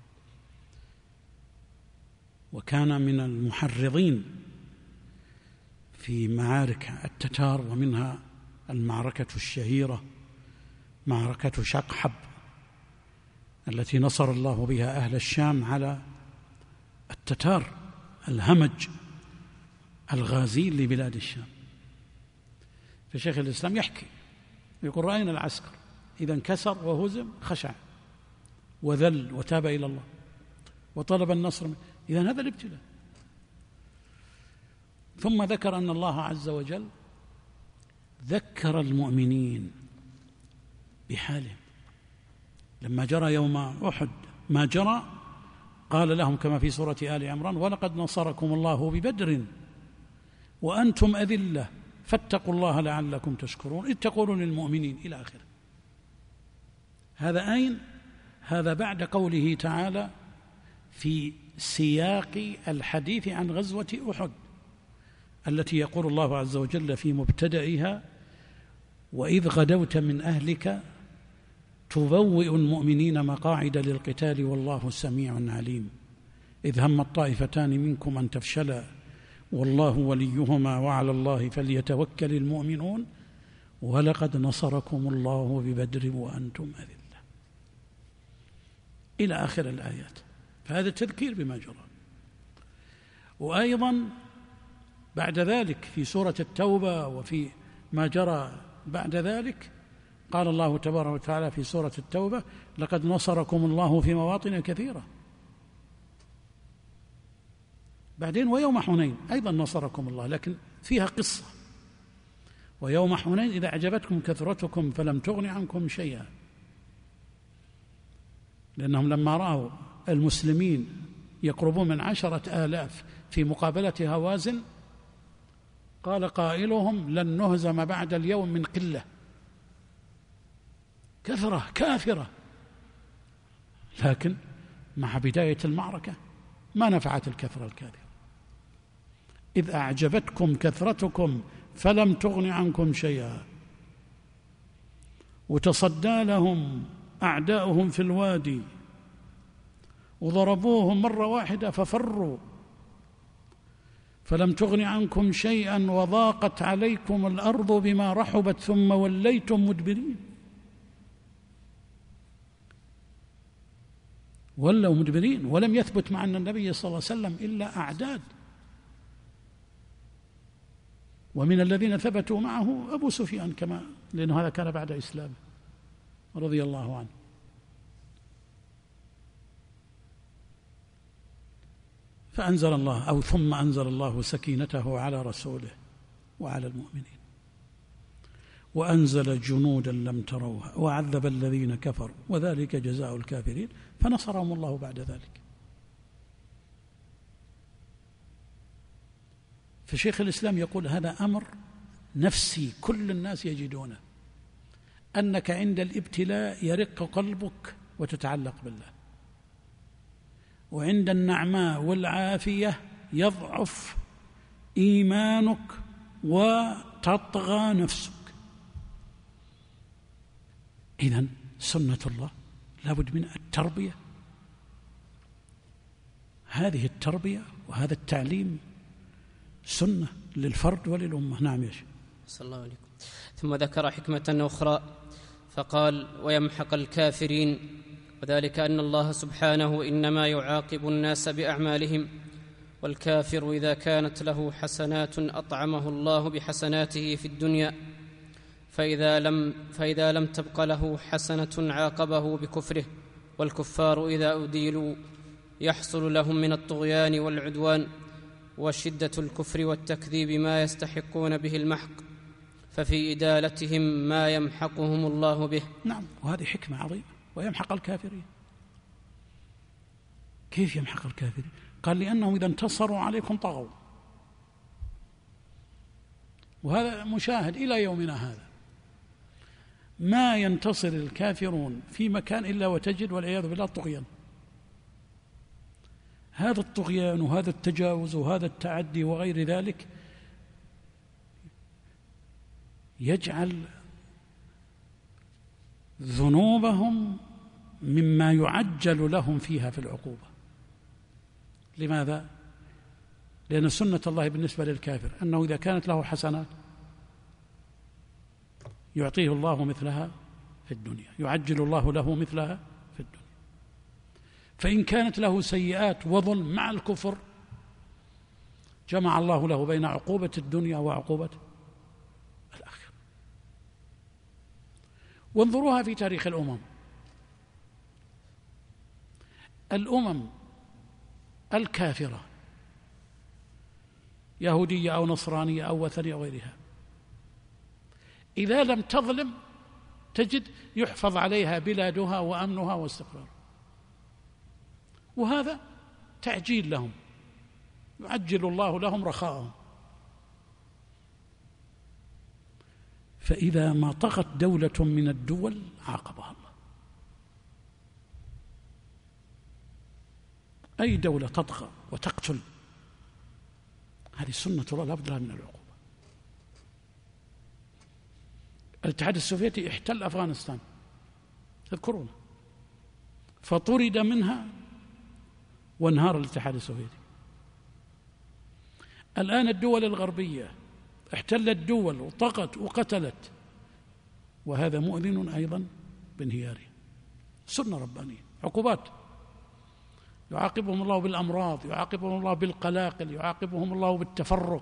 وكان من المحرضين في معارك التتار، ومنها المعركة الشهيرة معركة شقحب التي نصر الله بها أهل الشام على التتار الهمج الغازي لبلاد الشام. فشيخ الإسلام يحكي يقول: رأينا العسكر إذا انكسر وهزم خشع وذل وتاب إلى الله وطلب النصر. إذن هذا الابتلاء. ثم ذكر أن الله عز وجل ذكر المؤمنين بحالهم لما جرى يوم أحد ما جرى، قال لهم كما في سورة آل عمران: ولقد نصركم الله ببدر وأنتم أذلة فاتقوا الله لعلكم تشكرون إذ تقولون للمؤمنين إلى آخره. هذا أين؟ هذا بعد قوله تعالى في سياق الحديث عن غزوة أحد التي يقول الله عز وجل في مبتدئها: وإذ غدوت من أهلك تبوئ المؤمنين مقاعد للقتال والله سميع عليم إذ هم الطائفتان منكم أن تفشلا والله وليهما وعلى الله فليتوكل المؤمنون ولقد نصركم الله ببدر وأنتم أذلة إلى آخر الآيات. فهذا تذكير بما جرى. وأيضا بعد ذلك في سورة التوبة وفي ما جرى بعد ذلك قال الله تبارك وتعالى في سورة التوبة: لقد نصركم الله في مواطن كثيرة. بعدين ويوم حنين أيضا نصركم الله، لكن فيها قصة: ويوم حنين إذا أعجبتكم كثرتكم فلم تغن عنكم شيئا، لأنهم لما رأوا المسلمين يقربون من عشرة آلاف في مقابلة هوازن قال قائلهم: لن نهزم بعد اليوم من قلة. كثرة كافرة، لكن مع بداية المعركة ما نفعت الكثرة الكاذبة. إذ أعجبتكم كثرتكم فلم تغن عنكم شيئا وتصدى لهم أعداؤهم في الوادي وضربوهم مرة واحدة ففروا فلم تغن عنكم شيئا وضاقت عليكم الأرض بما رحبت ثم وليتم مدبرين. ولوا مدبرين، ولم يثبت مع النبي صلى الله عليه وسلم إلا أعداد. ومن الذين ثبتوا معه أبو سفيان كما لأنه هذا كان بعد إسلامه رضي الله عنه. فأنزل الله أو ثم أنزل الله سكينته على رسوله وعلى المؤمنين وأنزل جنودا لم تروها وعذب الذين كفروا وذلك جزاء الكافرين فنصرهم الله بعد ذلك. فشيخ الإسلام يقول هذا أمر نفسي كل الناس يجدونه، أنك عند الابتلاء يرق قلبك وتتعلق بالله، وعند النعماء والعافية يضعف إيمانك وتطغى نفسك. إذن سنة الله لابد من التربية، هذه التربية وهذا التعليم سنة للفرد وللأمة. نعم يا شيخ. صلى الله عليكم. ثم ذكر حكمة أخرى فقال: ويمحق الكافرين، وذلك أن الله سبحانه إنما يعاقب الناس بأعمالهم، والكافر إذا كانت له حسنات أطعمه الله بحسناته في الدنيا، فإذا لم, فإذا لم تبق له حسنة عاقبه بكفره. والكفار إذا أديلوا يحصل لهم من الطغيان والعدوان وشدة الكفر والتكذيب ما يستحقون به المحق، ففي إدالتهم ما يمحقهم الله به. نعم، وهذه حكمة عظيمة. ويمحق الكافرين، كيف يمحق الكافرين؟ قال: لأنهم إذا انتصروا عليكم طغوا، وهذا مشاهد إلى يومنا هذا. ما ينتصر الكافرون في مكان إلا وتجد والعياذ بالله طغيان. هذا الطغيان وهذا التجاوز وهذا التعدي وغير ذلك يجعل ذنوبهم مما يعجل لهم فيها في العقوبة. لماذا؟ لأن سنة الله بالنسبة للكافر أنه إذا كانت له حسنات يعطيه الله مثلها في الدنيا، يعجل الله له مثلها في الدنيا. فإن كانت له سيئات وظلم مع الكفر جمع الله له بين عقوبة الدنيا وعقوبة الآخرة. وانظروها في تاريخ الأمم، الأمم الكافرة يهودية أو نصرانية أو وثنية أو غيرها، إذا لم تظلم تجد يحفظ عليها بلادها وأمنها واستقرارها، وهذا تعجيل لهم، يعجل الله لهم رخاءهم. فإذا ما طغت دولة من الدول عاقبها الله. أي دولة تطغى وتقتل، هذه سنة الله لا بد لها من العقوبة. الاتحاد السوفيتي احتل أفغانستان، تذكرون، فطرد منها وانهار الاتحاد السوفيتي. الآن الدول الغربية احتلت دول وطغت وقتلت، وهذا مؤذن أيضا بانهياره. سنة ربانية، عقوبات، يعاقبهم الله بالأمراض، يعاقبهم الله بالقلاقل، يعاقبهم الله بالتفرق.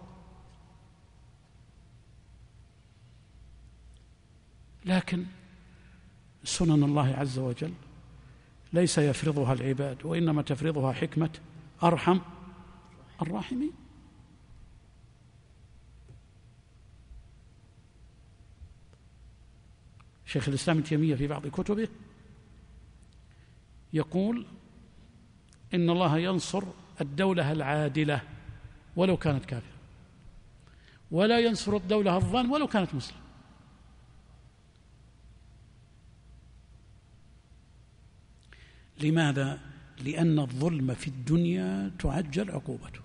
لكن سنن الله عز وجل ليس يفرضها العباد، وإنما تفرضها حكمة أرحم الراحمين. شيخ الإسلام ابن تيمية في بعض كتبه يقول إن الله ينصر الدولة العادلة ولو كانت كافرة، ولا ينصر الدولة الظالمة ولو كانت مسلمة. لماذا؟ لأن الظلم في الدنيا تعجل عقوبته.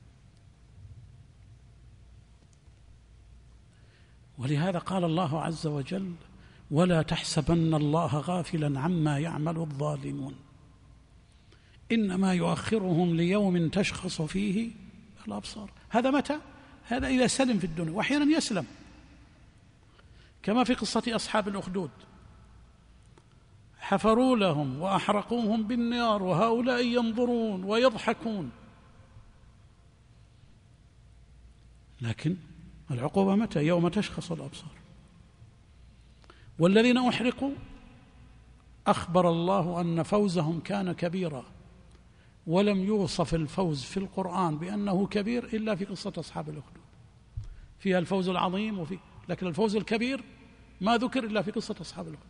ولهذا قال الله عز وجل: ولا تحسبن الله غافلا عما يعمل الظالمون إنما يؤخرهم ليوم تشخص فيه الأبصار. هذا متى؟ هذا إذا سلم في الدنيا، وأحيانا يسلم، كما في قصة أصحاب الأخدود، حفروا لهم وأحرقوهم بالنار وهؤلاء ينظرون ويضحكون. لكن العقوبة متى؟ يوم تشخص الأبصار. والذين أحرقوا أخبر الله أن فوزهم كان كبيرا، ولم يوصف الفوز في القرآن بأنه كبير إلا في قصة أصحاب الأخدود، فيها الفوز العظيم وفي، لكن الفوز الكبير ما ذكر إلا في قصة أصحاب الأخدود.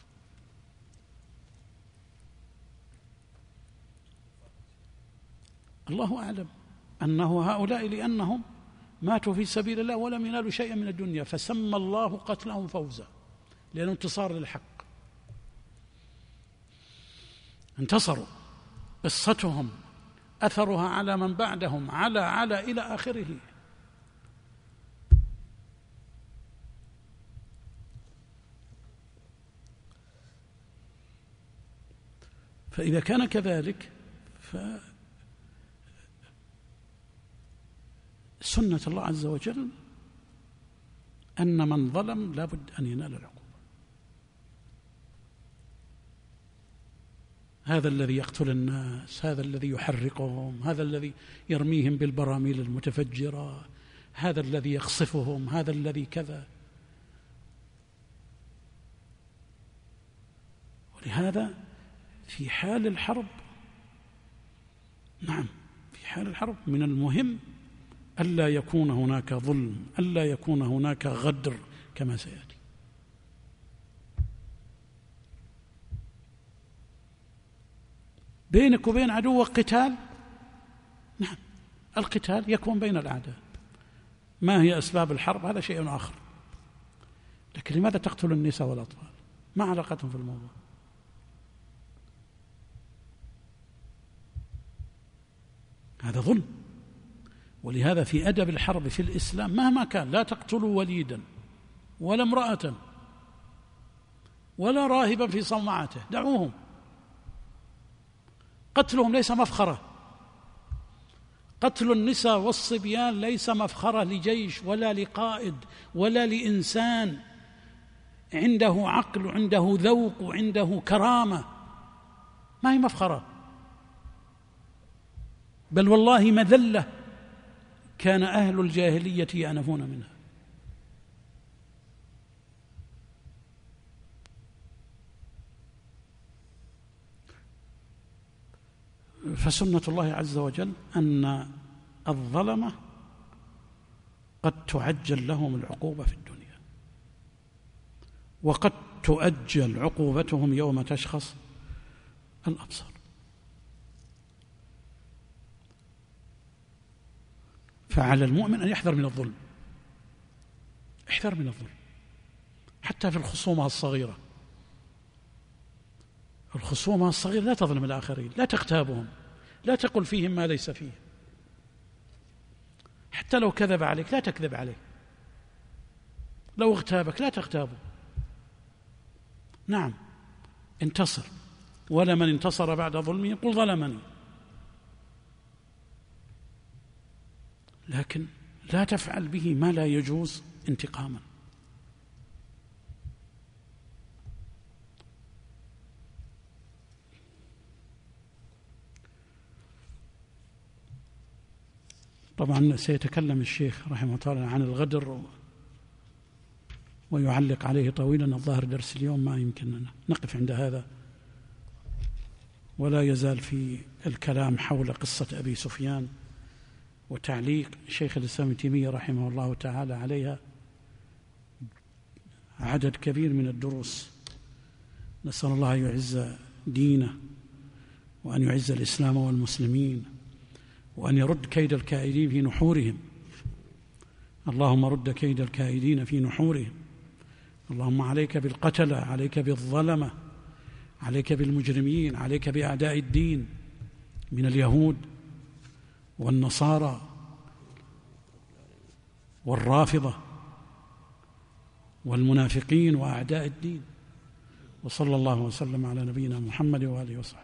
الله أعلم أنه هؤلاء لأنهم ماتوا في سبيل الله ولم ينالوا شيئا من الدنيا، فسمى الله قتلهم فوزا، لأنه انتصار للحق، انتصروا. قصتهم أثرها على من بعدهم، على على إلى آخره. فإذا كان كذلك فسنة الله عز وجل أن من ظلم لا بد أن ينال العقوبة. هذا الذي يقتل الناس، هذا الذي يحرقهم، هذا الذي يرميهم بالبراميل المتفجرة، هذا الذي يقصفهم، هذا الذي كذا. ولهذا في حال الحرب، نعم في حال الحرب من المهم ألا يكون هناك ظلم، ألا يكون هناك غدر كما سيأتي. بينك وبين عدوك قتال، نعم القتال يكون بين الأعداء. ما هي أسباب الحرب؟ هذا شيء آخر. لكن لماذا تقتل النساء والأطفال؟ ما علاقتهم في الموضوع؟ هذا ظلم. ولهذا في أدب الحرب في الإسلام مهما كان لا تقتلوا وليدا ولا امرأة ولا راهبا في صومعته، دعوهم. قتلهم ليس مفخرة، قتل النساء والصبيان ليس مفخرة لجيش ولا لقائد ولا لإنسان عنده عقل وعنده ذوق وعنده كرامة، ما هي مفخرة، بل والله مذلة كان أهل الجاهلية يأنفون منها. فسنة الله عز وجل أن الظلمة قد تعجل لهم العقوبة في الدنيا، وقد تؤجل عقوبتهم يوم تشخص الأبصار. فعلى المؤمن أن يحذر من الظلم، احذر من الظلم حتى في الخصومة الصغيرة. الخصومة الصغيرة لا تظلم الآخرين، لا تغتابهم، لا تقل فيهم ما ليس فيه. حتى لو كذب عليك لا تكذب عليه، لو اغتابك لا تغتابه. نعم انتصر، ولا من انتصر بعد ظلمه قل ظلمني، لكن لا تفعل به ما لا يجوز انتقاما. طبعا سيتكلم الشيخ رحمه الله عن الغدر ويعلق عليه طويلا. الظاهر درس اليوم ما يمكننا نقف عند هذا، ولا يزال في الكلام حول قصة أبي سفيان وتعليق شيخ الإسلام ابن تيمية رحمه الله تعالى عليها عدد كبير من الدروس. نسأل الله أن يعز دينه وأن يعز الإسلام والمسلمين وأن يرد كيد الكائدين في نحورهم. اللهم رد كيد الكائدين في نحورهم. اللهم عليك بالقتلة، عليك بالظلمة، عليك بالمجرمين، عليك بأعداء الدين من اليهود والنصارى والرافضة والمنافقين وأعداء الدين. وصلى الله وسلم على نبينا محمد وآله وصحبه.